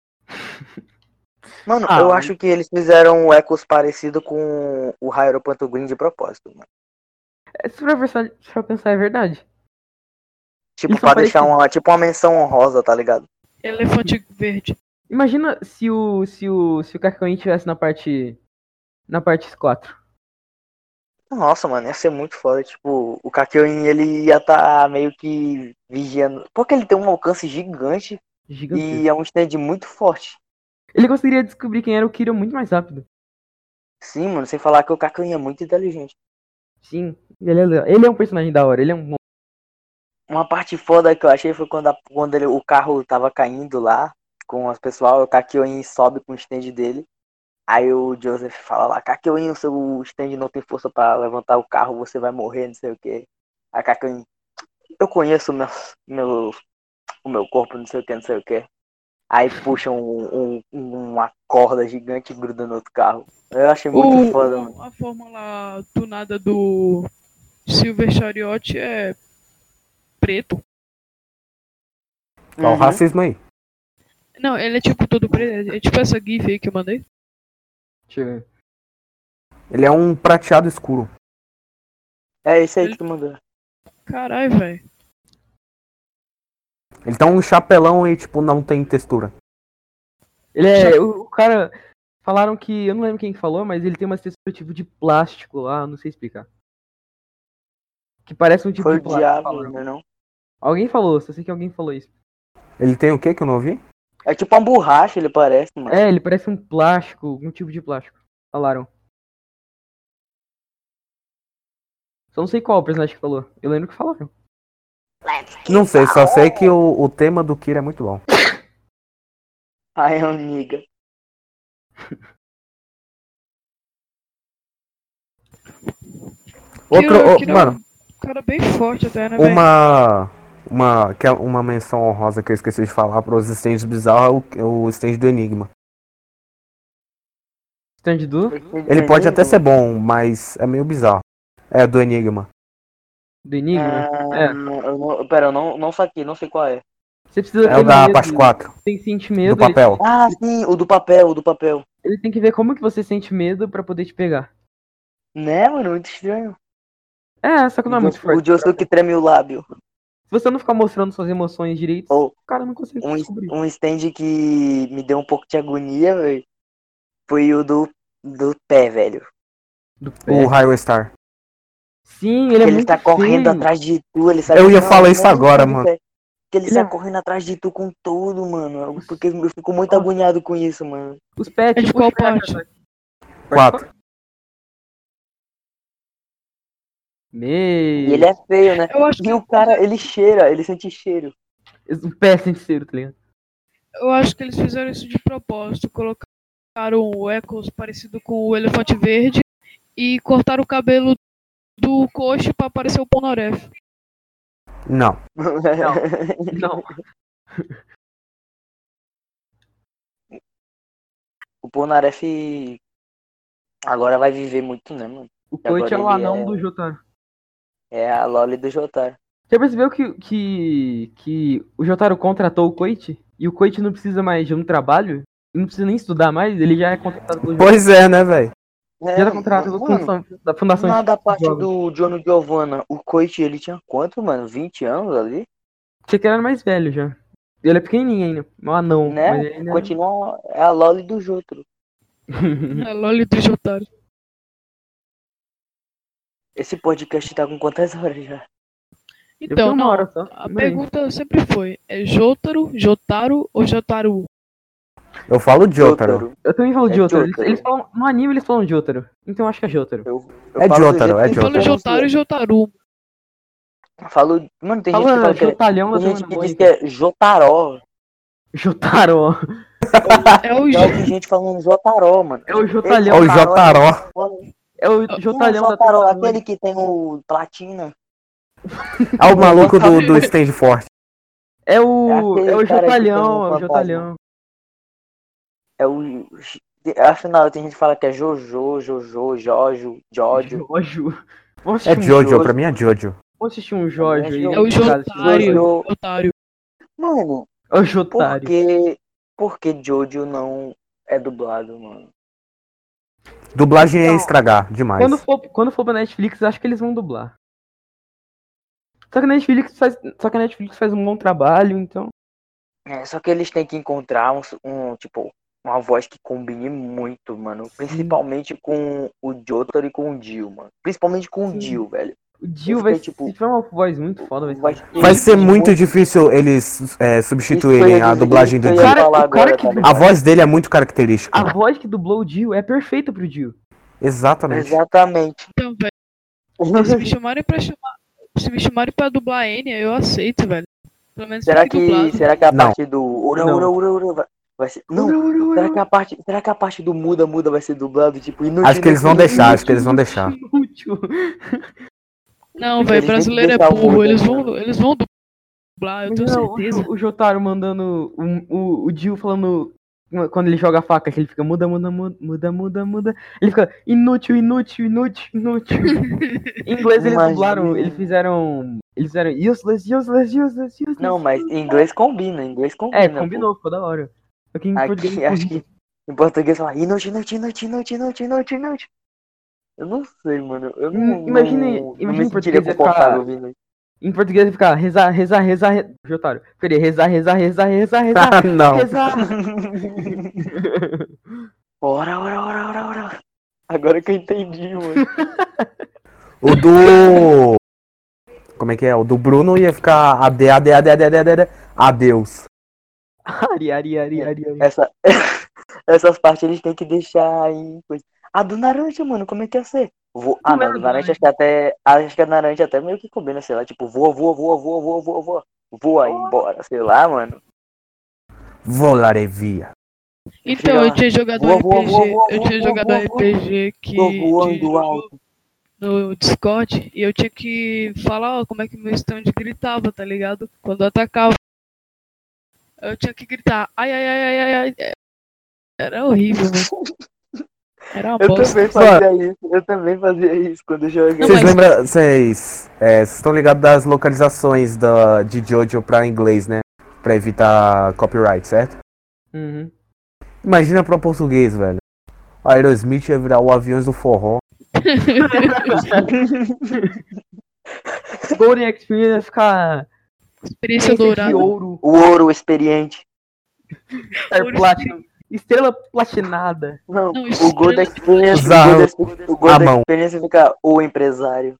Mano, eu acho que eles fizeram o Echoes parecido com o Hyrule Green de propósito, mano. Se for pensar, é verdade. Tipo, pra deixar uma menção honrosa, tá ligado? Elefante verde. Imagina se o Kakyoin estivesse na parte 4. Nossa, mano, ia ser muito foda. Tipo, o Kakyoin, ele ia tá meio que vigiando. Porque ele tem um alcance gigante. E é um stand muito forte. Ele conseguiria descobrir quem era o Kiro muito mais rápido. Sim, mano, sem falar que o Kakyoin é muito inteligente. Sim, ele é um personagem da hora, ele é um... Uma parte foda que eu achei foi quando o carro tava caindo lá. com as pessoal, o Kakyoin sobe com o stand dele. Aí o Joseph fala lá, Kakyoin, o seu stand não tem força pra levantar o carro, você vai morrer, não sei o que. Aí Kakyoin, eu conheço o meu corpo, não sei o que, não sei o que. Aí puxa uma corda gigante e gruda no outro carro. Eu achei muito foda, mano. A fórmula tunada do Silver Chariot é preto. Olha o racismo aí. Não, ele é tipo todo preto. É tipo essa gif aí que eu mandei. Deixa eu ver. Ele é um prateado escuro. É esse aí que tu mandou. Caralho, velho. Ele tá um chapelão e, tipo, não tem textura. Ele é. O cara. Falaram que. Eu não lembro quem falou, mas ele tem uma textura tipo de plástico lá, não sei explicar. Que parece um tipo Foi de o plástico. diabo, não? Alguém falou, só sei que alguém falou isso. Ele tem o que que eu não ouvi? É tipo uma borracha, ele parece, mano. É, ele parece um plástico, um tipo de plástico. Falaram. Só não sei qual o personagem que falou. Eu lembro que falaram. Não sei, só sei que o tema do Kira é muito bom. Ai, amiga. Mano, Cara bem forte até, né, velho? uma menção honrosa que eu esqueci de falar para os stands bizarros é o stand do Enigma. Stand do? Ele pode até ser bom, mas é meio bizarro. É, do Enigma. Do Enigma? Pera, eu não saquei, não sei qual é. Você precisa É ter o da medo. parte 4. Tem que sentir medo. Do papel. Ah, sim, o do papel. Ele tem que ver como que você sente medo pra poder te pegar. Né, mano? Muito estranho. É, só que não é muito forte. O Josuke treme o lábio. Se você não ficar mostrando suas emoções direito, o cara não consegue descobrir. Um stand que me deu um pouco de agonia, velho, foi o do pé, velho. Do pé. O Highway Star. Sim, ele é muito tá correndo feio. atrás de tu, ele sabe. Eu ia falar isso agora, mano. Que ele sai correndo atrás de tu com tudo, mano. Porque eu fico muito agoniado com isso, mano. Os pés, É de qual parte? 4. E ele é feio, né? Eu acho E o cara, ele cheira, ele sente cheiro. O pé sente cheiro, tá ligado? Eu acho que eles fizeram isso de propósito. Colocaram o Echoes parecido com o Elefante Verde e cortaram o cabelo do Koshi pra parecer o Polnareff. Não. Não. O Polnareff agora vai viver muito, né, mano? O Koichi é o anão do Jotaro. É a Loli do Jotaro. Você percebeu que o Jotaro contratou o Koichi? E o Koichi não precisa mais de um trabalho? Ele não precisa nem estudar mais, ele já é contratado pelo Pois é, né, velho? Já era contratado da fundação. Na da parte do Jono Giovanna, o Koichi, ele tinha quanto, mano? 20 anos ali? Achei que era mais velho já. Ele é pequenininho ainda, um anão. Né? Mas ainda... Continua, é a Loli do Jotaro. A Loli do Jotaro. Esse podcast tá com quantas horas já? Então, não, a pergunta sempre foi, é Jotaro, Jotaro ou Jotaru? Eu falo Jotaro. Eu também falo Jotaro. Eles falam, no anime eles falam Jotaro. Então eu acho que é Jotaro. É Jotaro, é Eu falo Jotaro e Jotaru. Falo, mano, tem gente que fala Jotalhão, tem gente que diz que é Jotaró. Jotaró. É o tem gente falando Jotaró, mano. É o Jotalhão. É o Jotaró. É o Jotalhão da Jotaró, aquele que tem o platina. Ah, o maluco do stand forte. É o Jotalhão, é o Jotalhão. É o... Afinal, tem gente que fala que é Jojo, Jojo. É Jojo, pra mim é Jojo. Vamos assistir um Jojo aí. É o Jotário. Mano, é o Jotário. Por que Jojo não é dublado, mano? Dublagem é estragar demais. Quando for pra Netflix, acho que eles vão dublar. Só que a Netflix faz um bom trabalho, então... Só que eles têm que encontrar uma voz que combine muito, mano. Principalmente com o Jotaro e com o Dio, mano. Principalmente com o Dio, velho. O Dio vai se tiver uma voz muito foda, vai ser muito difícil eles substituírem a dublagem do Dio. A voz dele é muito característica. A voz que dublou o Dio é perfeita pro Dio. Exatamente. Então, velho, se me chamarem pra dublar a Enya, eu aceito, velho. Pelo menos será que a parte do Ura, Vai ser... Não, será que a parte do muda vai ser dublado? Tipo, inútil, acho que eles vão deixar, acho que eles vão deixar. Não, velho, brasileiro é burro, eles vão dublar, eu tenho certeza. O Jotaro mandando o Dio falando quando ele joga a faca, que ele fica muda. Ele fica inútil. Em inglês eles dublaram, eles fizeram useless. Não, mas em inglês combina, combinou, ficou da hora. Aqui em português, acho que em português fala inútil. Eu não sei, mano. Eu não imagine me sentiria confortável ouvindo. Em português ele fica rezar. Jotaro. Queria rezar. Não. Rezar. Ora. Agora que eu entendi, mano. O do... Como é que é? O do Bruno ia ficar adeus. Ari. Essas partes eles têm que deixar em coisa. A do Naruto, mano, como é que ia ser? Não, do Naruto acho que a Naruto até meio que combina, sei lá, tipo, voa aí embora, sei lá, mano. Volarevia. Então, eu tinha jogado RPG que no Discord e eu tinha que falar como é que meu stand gritava, tá ligado? Quando atacava. Eu tinha que gritar, ai. Era horrível, mano. Era uma bosta. Eu também fazia isso quando eu jogava. Vocês lembram, vocês estão ligados das localizações de Jojo pra inglês, né? Pra evitar copyright, certo? Uhum. Imagina pra português, velho. Aerosmith ia virar o Aviões do Forró. Golden Experience ia ficar... Experiência dourada. Ouro. O ouro experiente. Estrela platinada. Não, o Golden Experience. O Golden Experience fica o empresário.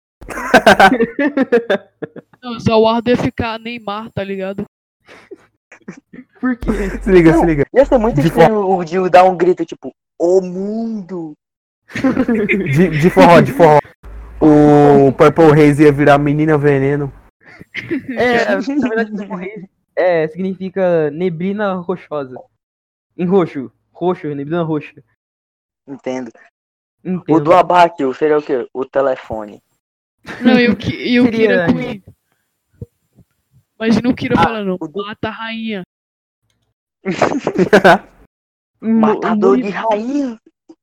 Não, Zaward ia ficar Neymar, tá ligado? Por quê? Se liga. Ia ser muito estranho o Dio dar um grito tipo, o mundo. De forró. O Purple Haze ia virar Menina Veneno. Na verdade, Purple Haze significa neblina rochosa. Em roxo, neblina roxa. Entendo. O do Abakio seria o quê? O telefone. Não, e o Kira Queen. Imagina o Kira falando, mata a rainha. Matador de rainha.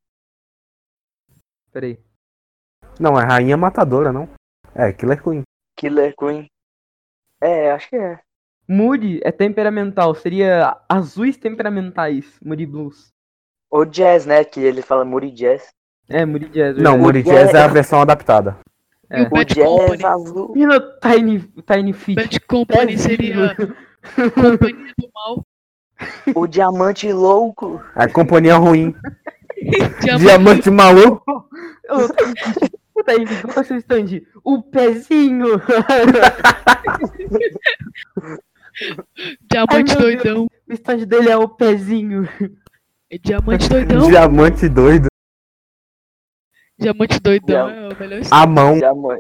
Peraí. Não, é rainha matadora, não? É, Killer Queen. Acho que é. Moody é temperamental, seria azuis temperamentais, Moody Blues. Ou Jazz, né? Que ele fala Moody Jazz. Moody Jazz. Não, Moody Jazz é a versão adaptada. E o Bad Company. Azul. Tiny Fit. Bad Company seria Companhia do Mal. O Diamante Louco. A companhia ruim. Diamante maluco. O Tiny Fit, qual é o seu stand? O pezinho. Diamante doidão. O stand dele é o pezinho. É Diamante doidão. Diamante doido. Diamante doidão é o melhor stand. A mão.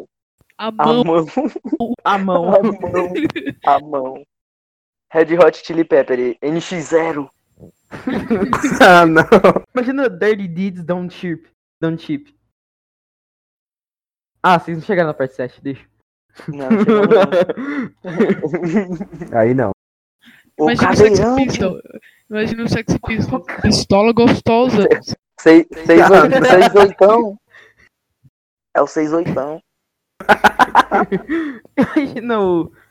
A mão. Red Hot Chili Pepper, NX0. Ah, não. Imagina Dirty Deeds Don't Chip. Ah, vocês não chegaram na parte 7, deixa. Não. Aí não. Imagina o Sexy Pistol. Pistola gostosa. 6-8. É o 6-8. Imagina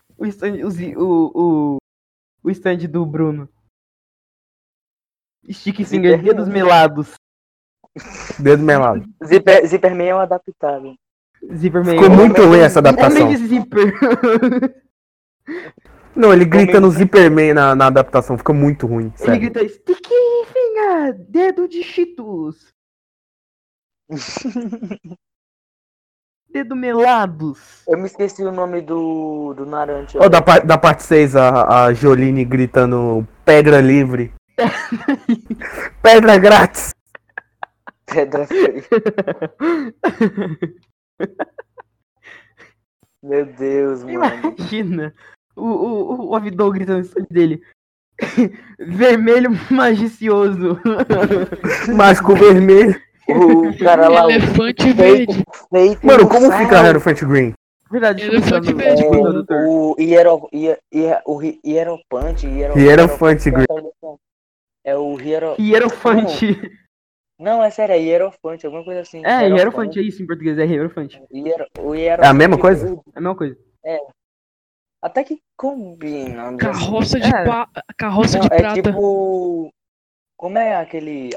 o stand do Bruno. Stick Finger, dedos melados. Dedo melado. Zipperman é um adaptável. Ficou muito ruim essa adaptação. Zipper. Não, ele grita no Zipperman na adaptação, fica muito ruim. Sério. Ele grita Stick Finger, dedo de Cheetos. Dedo melados. Eu me esqueci o nome do Naruto. Da parte 6, a Jolene gritando pedra livre. Pedra grátis. Pedra free. Meu Deus, mano. Imagina o Avidou gritando isso dele. Vermelho magicioso. Mágico vermelho. O cara lá. Elefante verde. Feito Mano, no como céu. fica Hierophant Green? Verdade, deixa eu Elefante pensar verde, no pô. tradutor. O Hierophant. Hierophant Green. É o Hierofante. Não, é sério, é Hierophant, alguma coisa assim. É, Hierofante, é isso em português, é Hierofante. O É a mesma coisa? verde. É a mesma coisa. Até que combina. Carroça de, É. carroça Não, de é prata. tipo. Como é aquele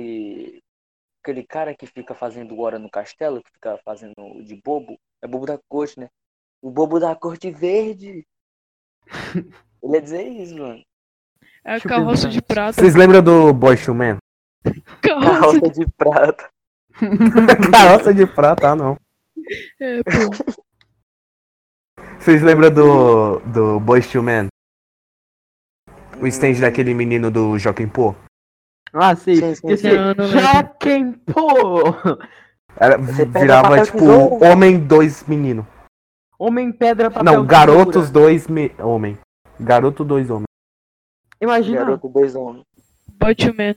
cara que fica fazendo hora no castelo, que fica fazendo de bobo? É bobo da corte, né? O bobo da corte verde. Ele ia dizer isso, mano. É a Deixa eu carroça pensar. de prata. Vocês lembram do Boyz II Men? Carroça Carroça de prata. Carroça de prata, não. É, pô. Vocês lembram do Boyz II Men? O stand daquele menino do Joaquim Pô? Ah, sei. Sim, sim, Esse sim. Não, não lembro. Joaquim Pô! Você pega Virava papel, tipo tesouro. Homem 2 Menino. Homem, pedra, papel, Não, Garotos tesoura. 2 Homem. Garoto 2 Homem. Imagina, Garoto 2 homens. Batman.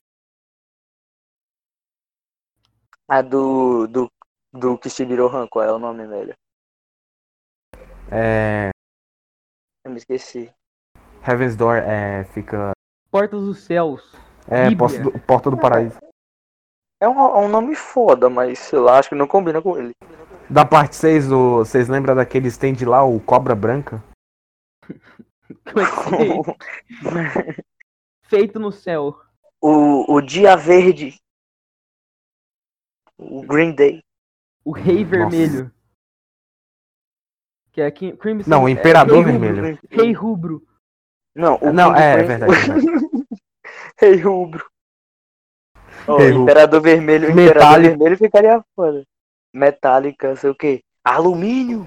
A do Kishiguro Han, qual é o nome, velho? É. Eu me esqueci. Heaven's Door fica. Portas dos Céus. É, Bíblia. Porta do Paraíso. É um nome foda, mas sei lá, acho que não combina com ele. Da parte 6, vocês lembram daquele stand lá, o Cobra Branca? Como é que é? Feito no céu. O Dia Verde. O Green Day. O Rei Nossa. Vermelho. Que é Crimson. Não, o Imperador Rei Vermelho. Rubro. Rei Rubro. Não, o Não, King é Prince- verdade. Rei Rubro. Ó, Rei Rubro. Imperador Vermelho. Metálico. Imperador Vermelho ficaria foda. Metálica, sei o quê. Alumínio.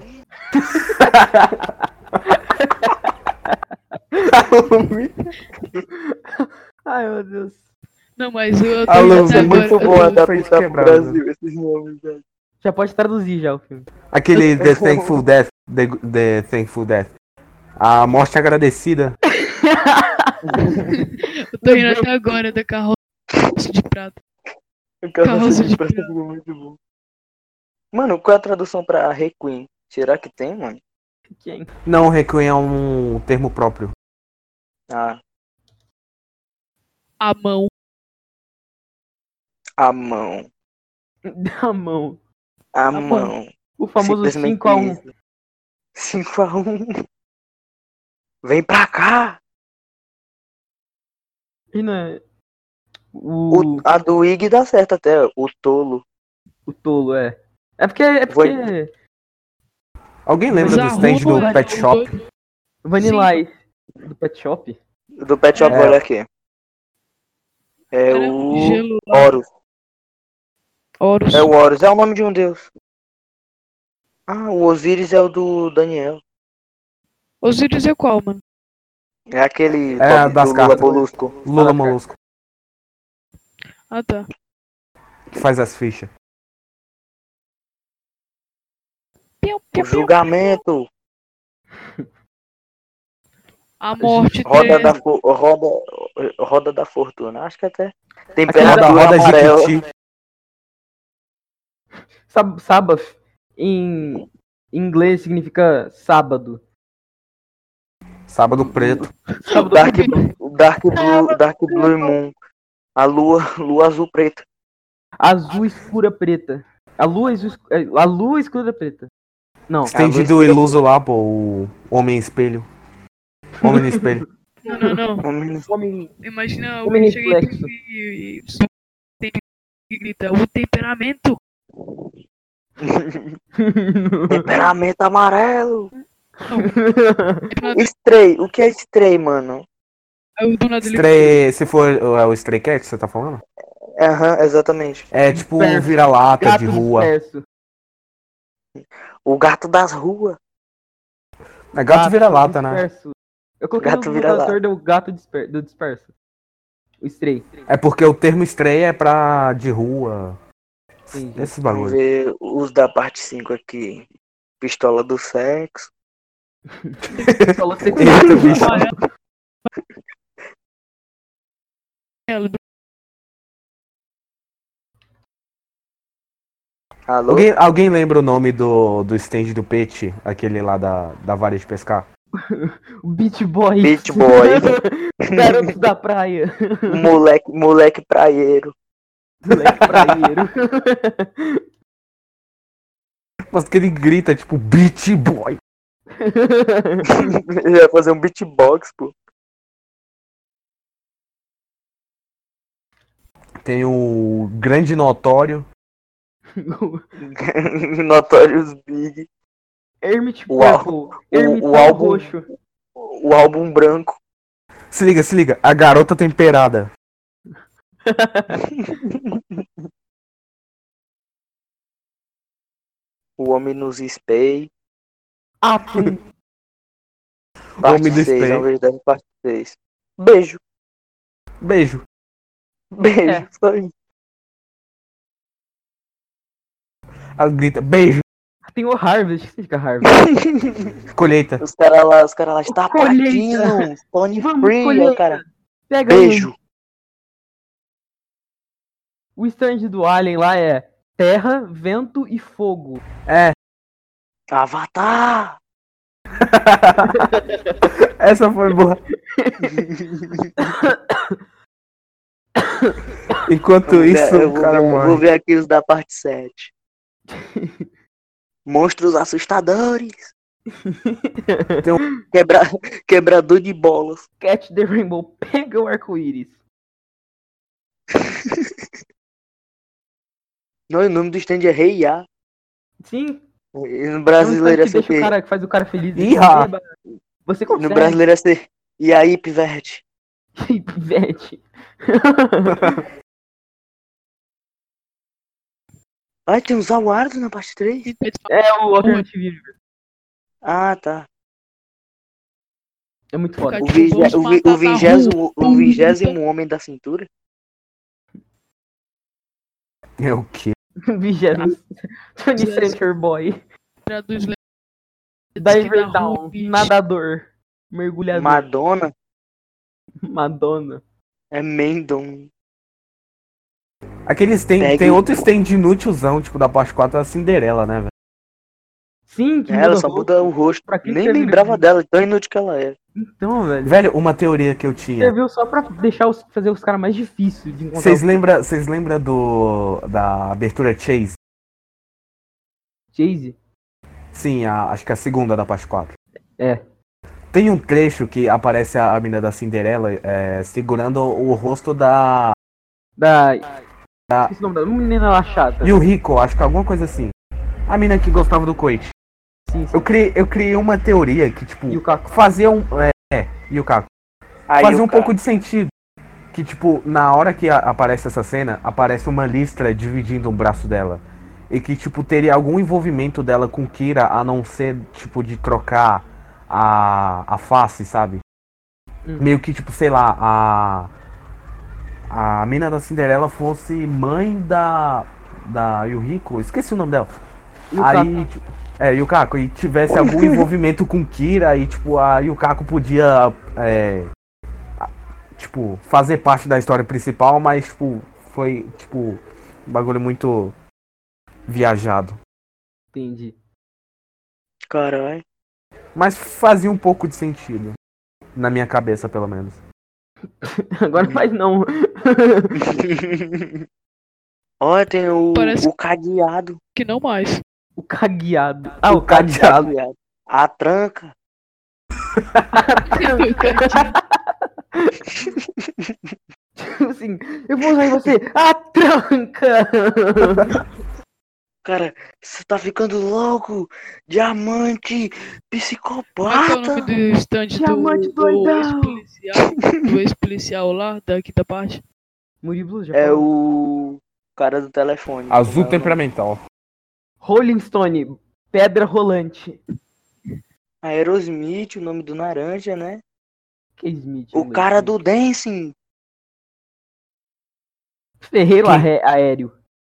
Ai, meu Deus. Não, mas eu tô Alô, indo até muito agora. Muito bom eu- adaptar frente pro quebrada. Brasil esses nomes, velho. Já pode traduzir já o filme. Aquele The Thankful Death. The Thankful Death. A morte agradecida. Eu tô indo até agora da carroça de prata. Carroça de prata ficou muito bom. Mano, qual é a tradução pra Requiem? Será que tem, mano? Quem? Não, Requiem é um termo próprio. Ah, A mão. a mão. Da mão. A mão. mão. O famoso Simplesmente 5x1. isso. 5x1. Vem pra cá. E não é. O A do Ig dá certo até. O tolo. tolo, é. É porque. Alguém lembra do Mas a stand rua do é Pet Shop? Vanilla Ice do Pet Shop. Do Pet Shop, É. olha aqui. É Era o gelo lá. Horus. Horus. É o Horus. É o nome de um deus. Ah, o Osíris é o do Daniel. Osíris é qual, mano? É aquele É, top das do Lula cartas. Molusco. Lula Molusco. Ah, tá. Que faz as fichas. Piu, O piu, piu. julgamento. A morte Roda da, 3. roda da fortuna. Acho que até. Aquela da Temperatura roda amarela. Jiquiti. Sabbath em inglês significa sábado. Sábado preto. Sábado Dark Blue Moon. A lua azul preta. azul escura preta. A lua escura preta. Não. Stand do iluso lá, pô. O Homem Espelho. Homem no Espelho. Não. Homem. Imagina Homem alguém chega reflexo. e grita, o temperamento. Temperamento amarelo. Aí Stray. O que é Stray, mano? do nada ele Stray, se for o Stray Cat que você tá falando? Aham, exatamente. É tipo Disperso. vira-lata Gato de rua. disperso. O gato das ruas. É gato vira-lata, né? disperso. Eu coloquei Gato no vira-lata. tradutor do gato do disperso. O stray. É porque o termo stray é pra de rua. Entendi. Esses Vamos bagulhos. ver os da parte 5 aqui. Pistola do sexo. Falou que você Eita, bicho. Alô? Alguém lembra o nome do stand do peixe, aquele lá da vara de pescar? O Beach Boy. Beach Boy. Garotos da praia. Moleque praieiro. Moleque praieiro. Mas que ele grita, tipo, Beach Boy. Ele vai fazer um beatbox, pô. Tem o Grande Notório. Notorious Big. Hermit Purple. O álbum roxo. O álbum branco. Se liga. A Garota Temperada. O Homem nos Spay. Atum. Parte Homem do 6, Spay. ao invés da parte 6. Beijo. É. Só isso. Ela grita, beijo. Tem o Harvest. O que significa Harvest? Colheita. Os caras lá, está Colheita. platino, Stone Vamos, Free, colheita. ó, cara. Pega Beijo. O stand do Alien lá é terra, vento e fogo. É. Avatar. Essa foi boa. Enquanto isso, o cara morre. Vou ver aqui os da parte 7. Monstros assustadores. Tem Quebrador de bolas. Catch the Rainbow. Pega o arco-íris. Não, o nome do stand é Rei Ya. Sim. E no brasileiro é que deixa ser o cara, que faz o cara feliz. Ih-ha. Você consegue. No brasileiro é ser. E aí, pivete? Pivete. Ai, tem uns awards na parte 3? É o Alternative Universe. Ah, tá. É muito foda. O 20º homem da cintura? É o quê? 20º. Tony Center Boy. Traduz Diver Down. Nadador. Mergulhador. Madonna. É Mendon. Aqueles tem outro stand inútilzão, tipo, da parte 4 da Cinderela, né, velho? Sim, que Ela só muda o rosto. Nem lembrava dela, tão inútil que ela é. Então, velho. Velho, uma teoria que eu tinha. Serviu só pra deixar fazer os caras mais difíceis de encontrar. Vocês lembram da abertura Chase? Chase? Sim, acho que a segunda da parte 4. É. Tem um trecho que aparece a menina da Cinderela segurando o rosto da... Esqueci o nome da menina lá chata. Yuriko, acho que alguma coisa assim. A menina que gostava do Koichi. Sim. Eu criei uma teoria que, tipo, Yukaku. fazia um... Yukaku. Fazia um pouco de sentido. Que, tipo, na hora que aparece essa cena, aparece uma listra dividindo um braço dela. E que, tipo, teria algum envolvimento dela com Kira, a não ser, tipo, de trocar a face, sabe? Meio que, tipo, sei lá, a mina da Cinderela fosse mãe da Yuriko. Esqueci o nome dela. Yukaku. Aí, tipo, Yukaku, e tivesse algum envolvimento com Kira, e, tipo, a Yukaku podia, tipo, fazer parte da história principal, mas, tipo, foi, tipo, um bagulho muito viajado. Entendi. Caralho. Mas fazia um pouco de sentido. Na minha cabeça, pelo menos. Agora faz não. Olha, tem Parece o cadeado. que não mais. O cagueado. O cadeado. A tranca. Assim, eu vou usar em você. A tranca! Cara, você tá ficando louco. Diamante. Como é que é o nome Psicopata. do stand Diamante do doidão. ex-policial lá da quinta parte? Muri Blues, já É falou. o cara do telefone. Azul Como é o nome? temperamental. Rolling Stone. Pedra rolante. Aerosmith, o nome do naranja, né? Que Smith? O cara do dancing. Ferreiro aéreo.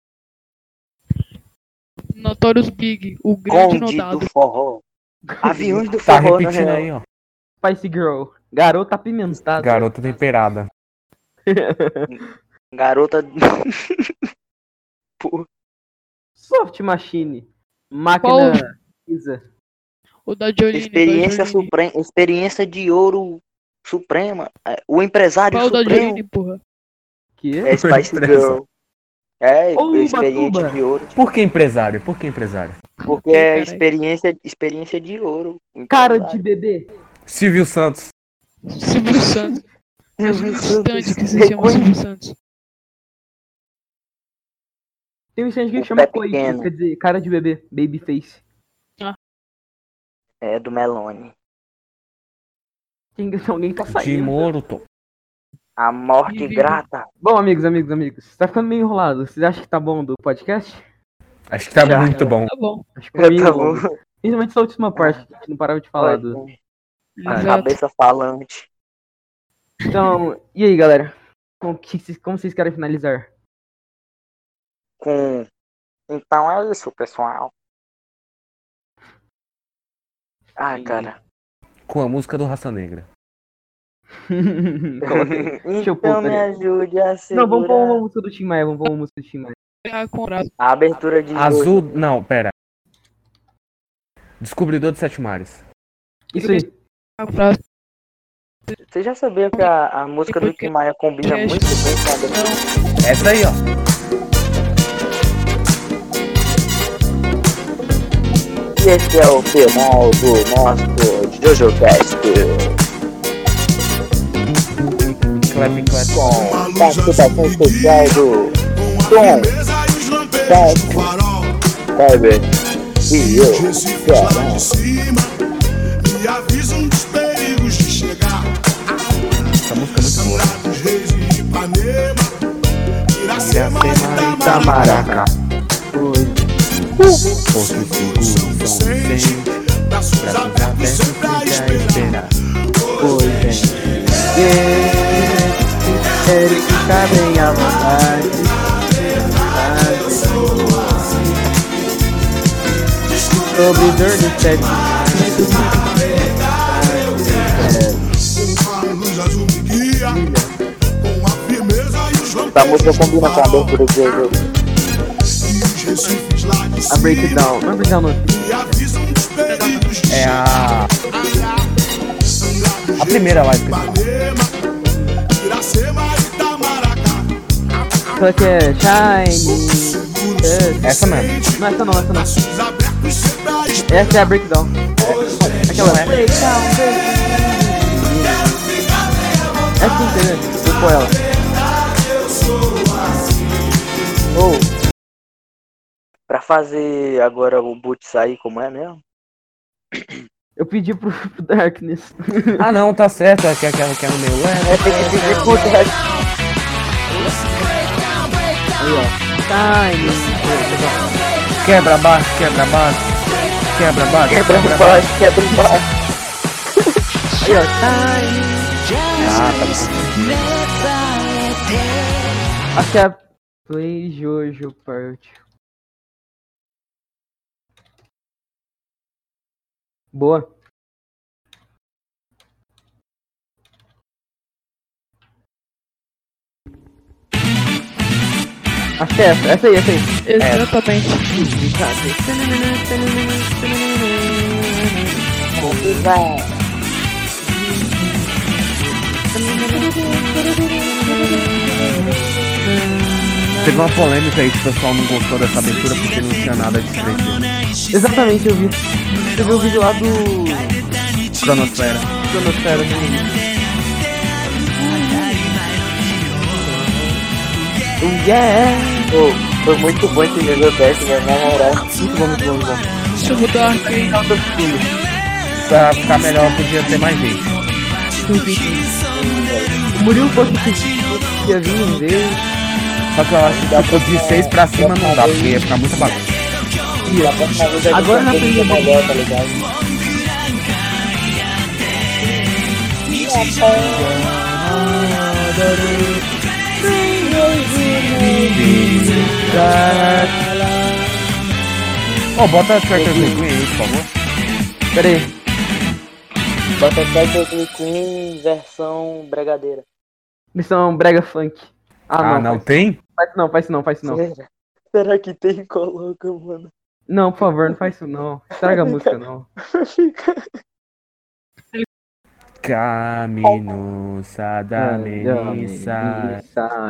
Notorious Big, o grande Conde notado. do forró. Aviões do Tá forró, na repetindo real. aí, ó. Spice Girl. Garota apimentada. Garota temperada. Garota. Porra. Soft Machine. Máquina Isa. O da Jolene. Experiência de ouro suprema. O empresário Qual supremo. Da Jolene, porra? Que É Spice Girl. Experiência Batuba. de ouro. Por que empresário? Por que empresário? Porque é experiência de ouro. Cara de bebê. Silvio Santos. Silvio Santos. Instante que se chama Silvio Santos. Tem um instante que O chama pé Coito, pequeno. quer dizer, cara de bebê, babyface. É do Melone. Alguém tá De saindo. Moruto. A morte grata. Bom, amigos, tá ficando meio enrolado. Vocês acham que tá bom do podcast? Acho que tá Já. muito bom. Tá bom. Acho que foi meio Tá longo. bom. Principalmente essa última parte, que a gente não parava de falar do... A Exato. cabeça falante. Então, e aí, galera? Como vocês querem finalizar? Então é isso, pessoal. Ai, cara. Com a música do Raça Negra. Deixa eu pôr, Então me peraí. ajude a segurar. Não, vamos pôr uma música do Tim Maia, A abertura de Azul. Não, pera. Descobridor dos Sete Mares. Isso aí. Você já sabia que a música do Tim Maia combina muito bem com a abertura? Essa aí, ó. E esse é o final do nosso JojoCast. Clap, clap. Com participação especial do Tom, Cyber e eu, Ceará. Me avisam dos perigos de chegar. Essa música é muito boa. Dos reis de Ipanema, Iracema e Itamaraca. Porto Seguro, São Vicente, braços abertos sempre a esperar. Pois ele fica bem à vontade. Sobre dor do sete. A luz azul me guia, com a firmeza e os Essa música combina com a abertura de jogo. e os recifes lá de A cima. breakdown. Não é breakdown, não. Me avisam dos perigos de É chegar. a primeira live. Ipanema, Iracema e Itamaraca. Aquela que é Shine. Essa mesmo. Não, essa não. Braços abertos sempre a esperar. Essa é a breakdown. Aquela breakdown. Essa entendeu? Vou pôr ela. Pra fazer agora o boot sair, como é mesmo? Eu pedi pro Darkness. Ah, não, tá certo. É aquela que é no meio. Tem que pedir pro Deck. Aí, ó. Shine. Quebra baixo, quebra baixo. Quebra baixo, Quebra quebra baixo. baixo, quebra baixo. Aí, ó. Shine. Ah, tá bom. Acho que é a Play Jojo Part. Boa. Acho que é essa aí. Exatamente. Teve uma polêmica aí que o pessoal não gostou dessa abertura porque não tinha nada de diferente. Exatamente, eu vi. Você viu o vídeo lá do Cronosfera. Cronosfera. Yeah! Pô, foi muito bom esse JojoCast, né? Na moral. Muito bom. Deixa eu mudar aqui. Pra ficar melhor, podia ter mais gente. O Murilo fosse que ia vir em vez. Só que eu acho que tipo, de 6 pra cima não dá, porque ia ficar muita bagunça. Agora na frente melhor, tá ligado? Ô, bota a Tracker Queen aí, por favor. Pera aí. Bota Tracker Queen versão bregadeira. Missão brega funk. Não tem? Faz isso não. Será que tem? Coloca, mano. Não, por favor, não faz isso não. Estraga a música, não. Camino Sadameniza.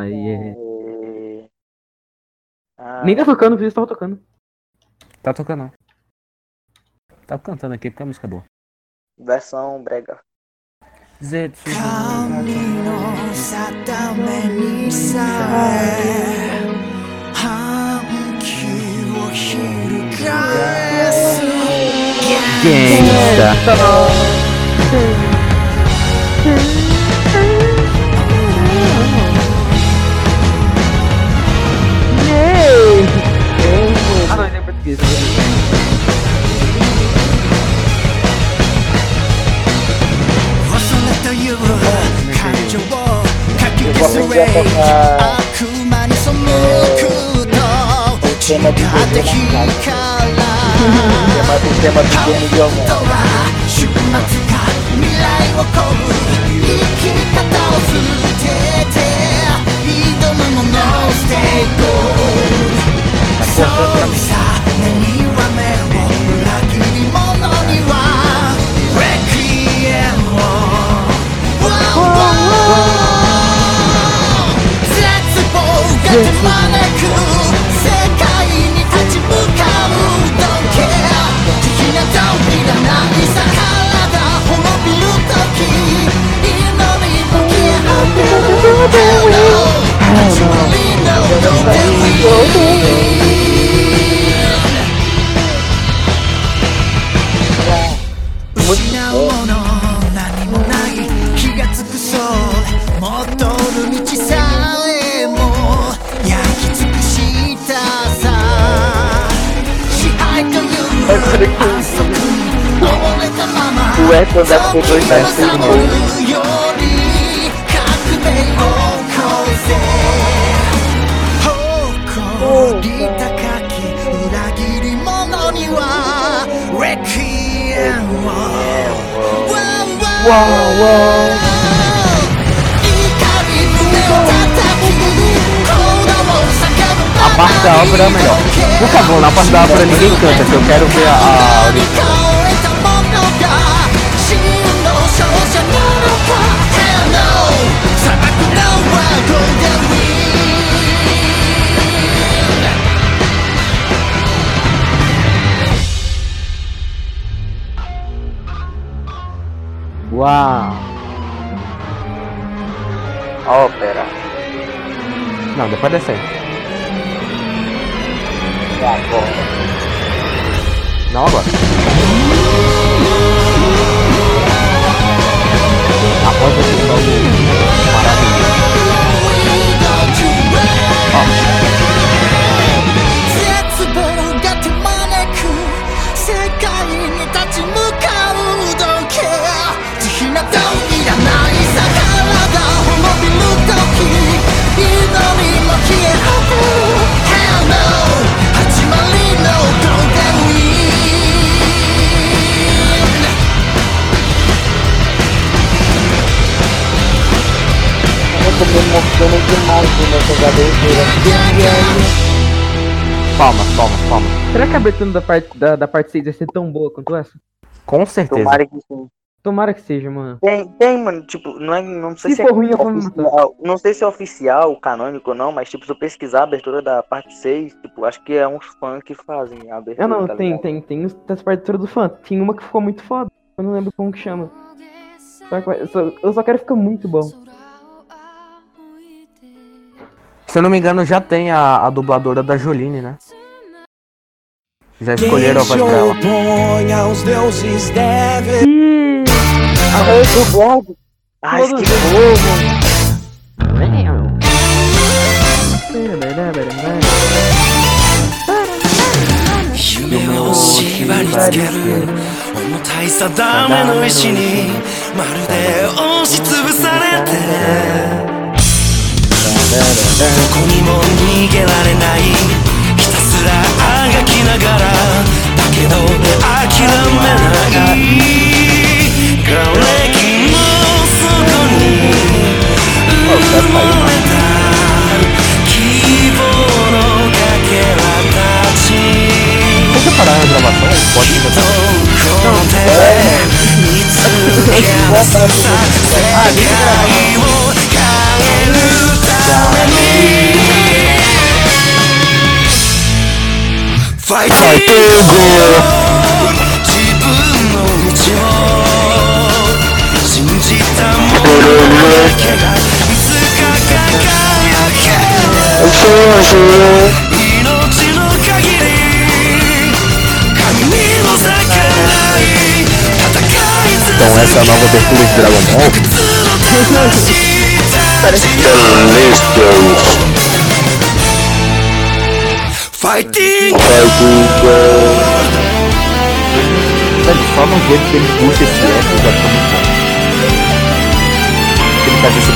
Nem tá tocando, o vídeo tava tocando. Tá tocando, não. Tá cantando aqui porque a música é boa. Versão brega. Camino Sadameniza. Gangsta. Não, ele é português. O tema do game de alguém. O eco da P2 vai ser de novo. A parte da ópera é melhor. Por favor, na parte da ópera ninguém canta, que eu quero ver a original. Uau! Ópera. Não, depois descer. Não agora. Após o episódio maravilhoso. Eu tô me emocionando demais nessa abertura. Palmas. Será que a abertura da parte 6 vai ser tão boa quanto essa? Com certeza. Tomara que sim. Tomara que seja, mano. Tem, mano, tipo, não sei se for ruim, eu vou oficial, não sei se é oficial, canônico ou não, mas tipo, se eu pesquisar a abertura da parte 6, tipo, acho que é uns fãs que fazem a abertura. Não, tá tem ligado? as partituras do fã. Tem uma que ficou muito foda. Eu não lembro como que chama. Eu só quero ficar muito bom. Se eu não me engano, já tem a dubladora da Jolene, né? Já escolheram a voz dela. Do blog. Ai, que povo. Então essa é a nova abertura de Dragon Ball. Parece que Fighting! Só no jeito que ele puxa esse F já fica muito bom. Ele faz esse...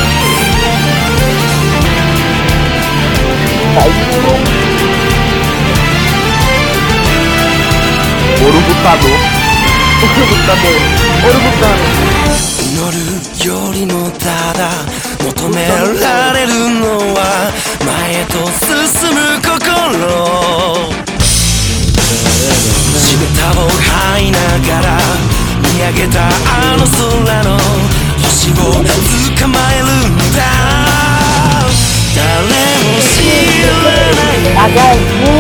Ouro lutador. Ouro lutador. Ouro lutando. 祈るよりもただ求められるのは前へと進む心地べたを這いながら見上げたあの空の星を捕まえるんだ誰も知らない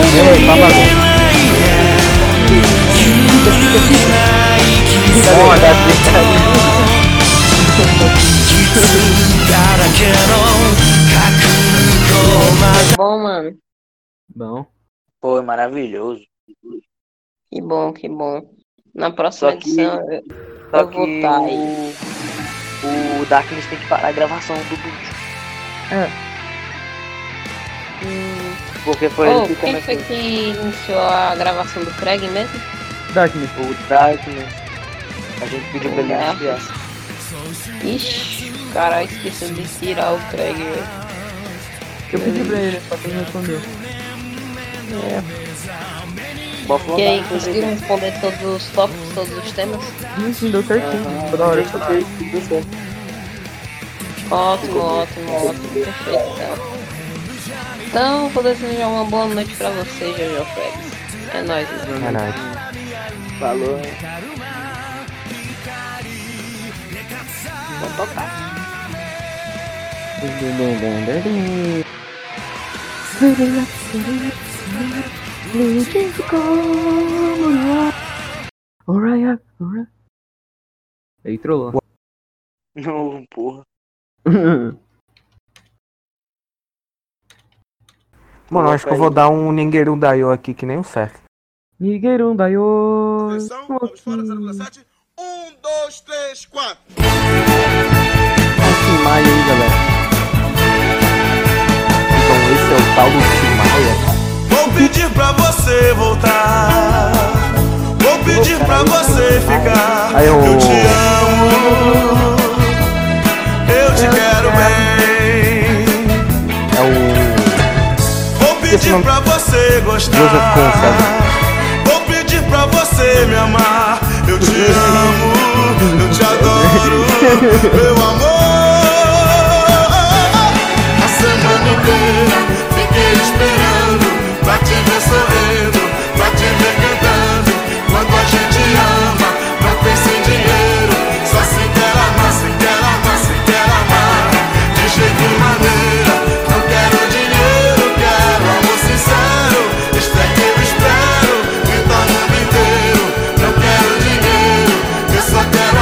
揺るぎない傷 Bom, mano. Bom. Pô, é maravilhoso. Que bom, que bom. Na próxima edição eu vou estar aí. O Darkness tem que parar a gravação do vídeo. É. Porque foi ele que quem começou. foi que iniciou a gravação do Craig mesmo? Darkness. O Darkness. A gente pediu pra ele iniciar. Ixi, caralho, esqueci de tirar o Craig, velho. Eu pedi pra ele, só que ele não respondeu. E aí, conseguiram responder todos os tópicos, todos os temas? Sim, deu certinho. Toda hora. Ótimo, perfeito. Então, vou desejar uma boa noite pra você, Jojo Flex. É nóis, mano. É nóis. Falou. Vou tocar. Aí trollou. Não, porra. Mano, acho que eu vou dar um Ningueru Daio aqui que nem o certo. Ningueru Daio. Atenção, vamos fora, 0,7. 1, 2, 3, 4. Maia aí, galera. Então esse é o tal do Maia. Vou pedir pra você voltar. Vou pedir pra você ficar. Aí, eu te amo. Eu te quero bem. É o... Vou pedir pra você gostar. Vou pedir pra você me amar. Eu te amo. Eu te adoro. Meu amor. A semana inteira fiquei esperando pra te ver sorrindo, pra te ver cantando. Quando a gente ama, não pensa em dinheiro. Só se quer amar, se quer amar, se quer amar. De jeito e maneira, não quero dinheiro, quero amor sincero. Isto é que eu espero, que tá o mundo inteiro. Não quero dinheiro, eu só quero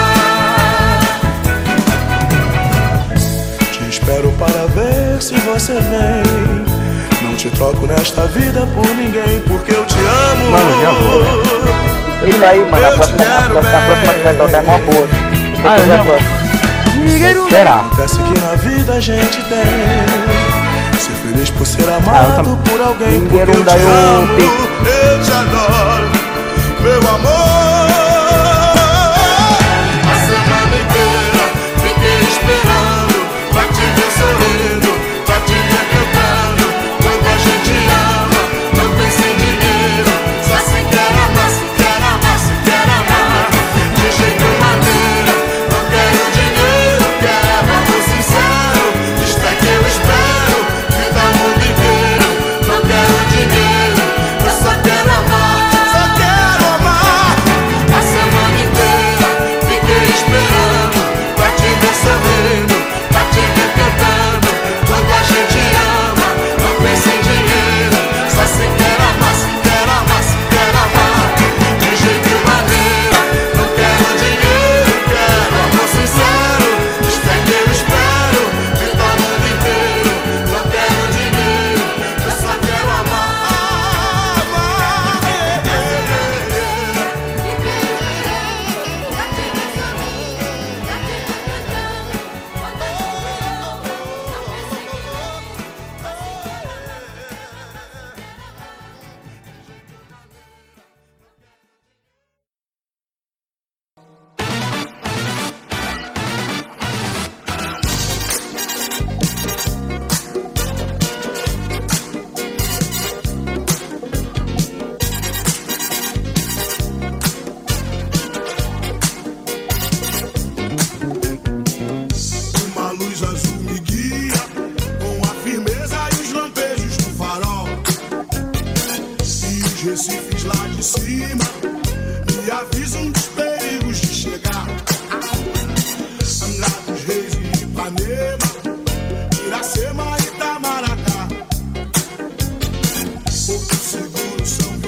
amar. Te espero para ver se você vem. Não te troco nesta vida por ninguém, porque eu te amo. Mano, já vou. Isso aí, mano. A próxima que vai tocar é uma boa. Eu já vou. Será? Acontece que na vida a gente tem. Ser feliz por ser amado por alguém, porque eu te amo, eu te adoro, meu amor. A semana inteira fiquei esperando pra te ver sorrindo, pra te ver cantando. Quando a gente ama, não pensa em dinheiro. Só se quer amar, se quer amar, se quer amar. De jeito e maneira, não quero dinheiro, quero amor sincero. Isto é que eu espero, que dá o mundo inteiro. Não quero dinheiro, eu só quero amar, só quero amar.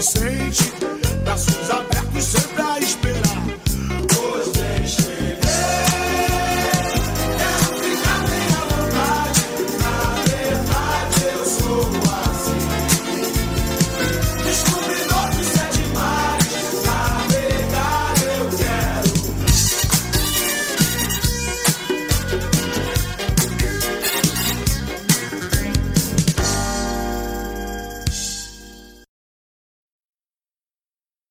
sente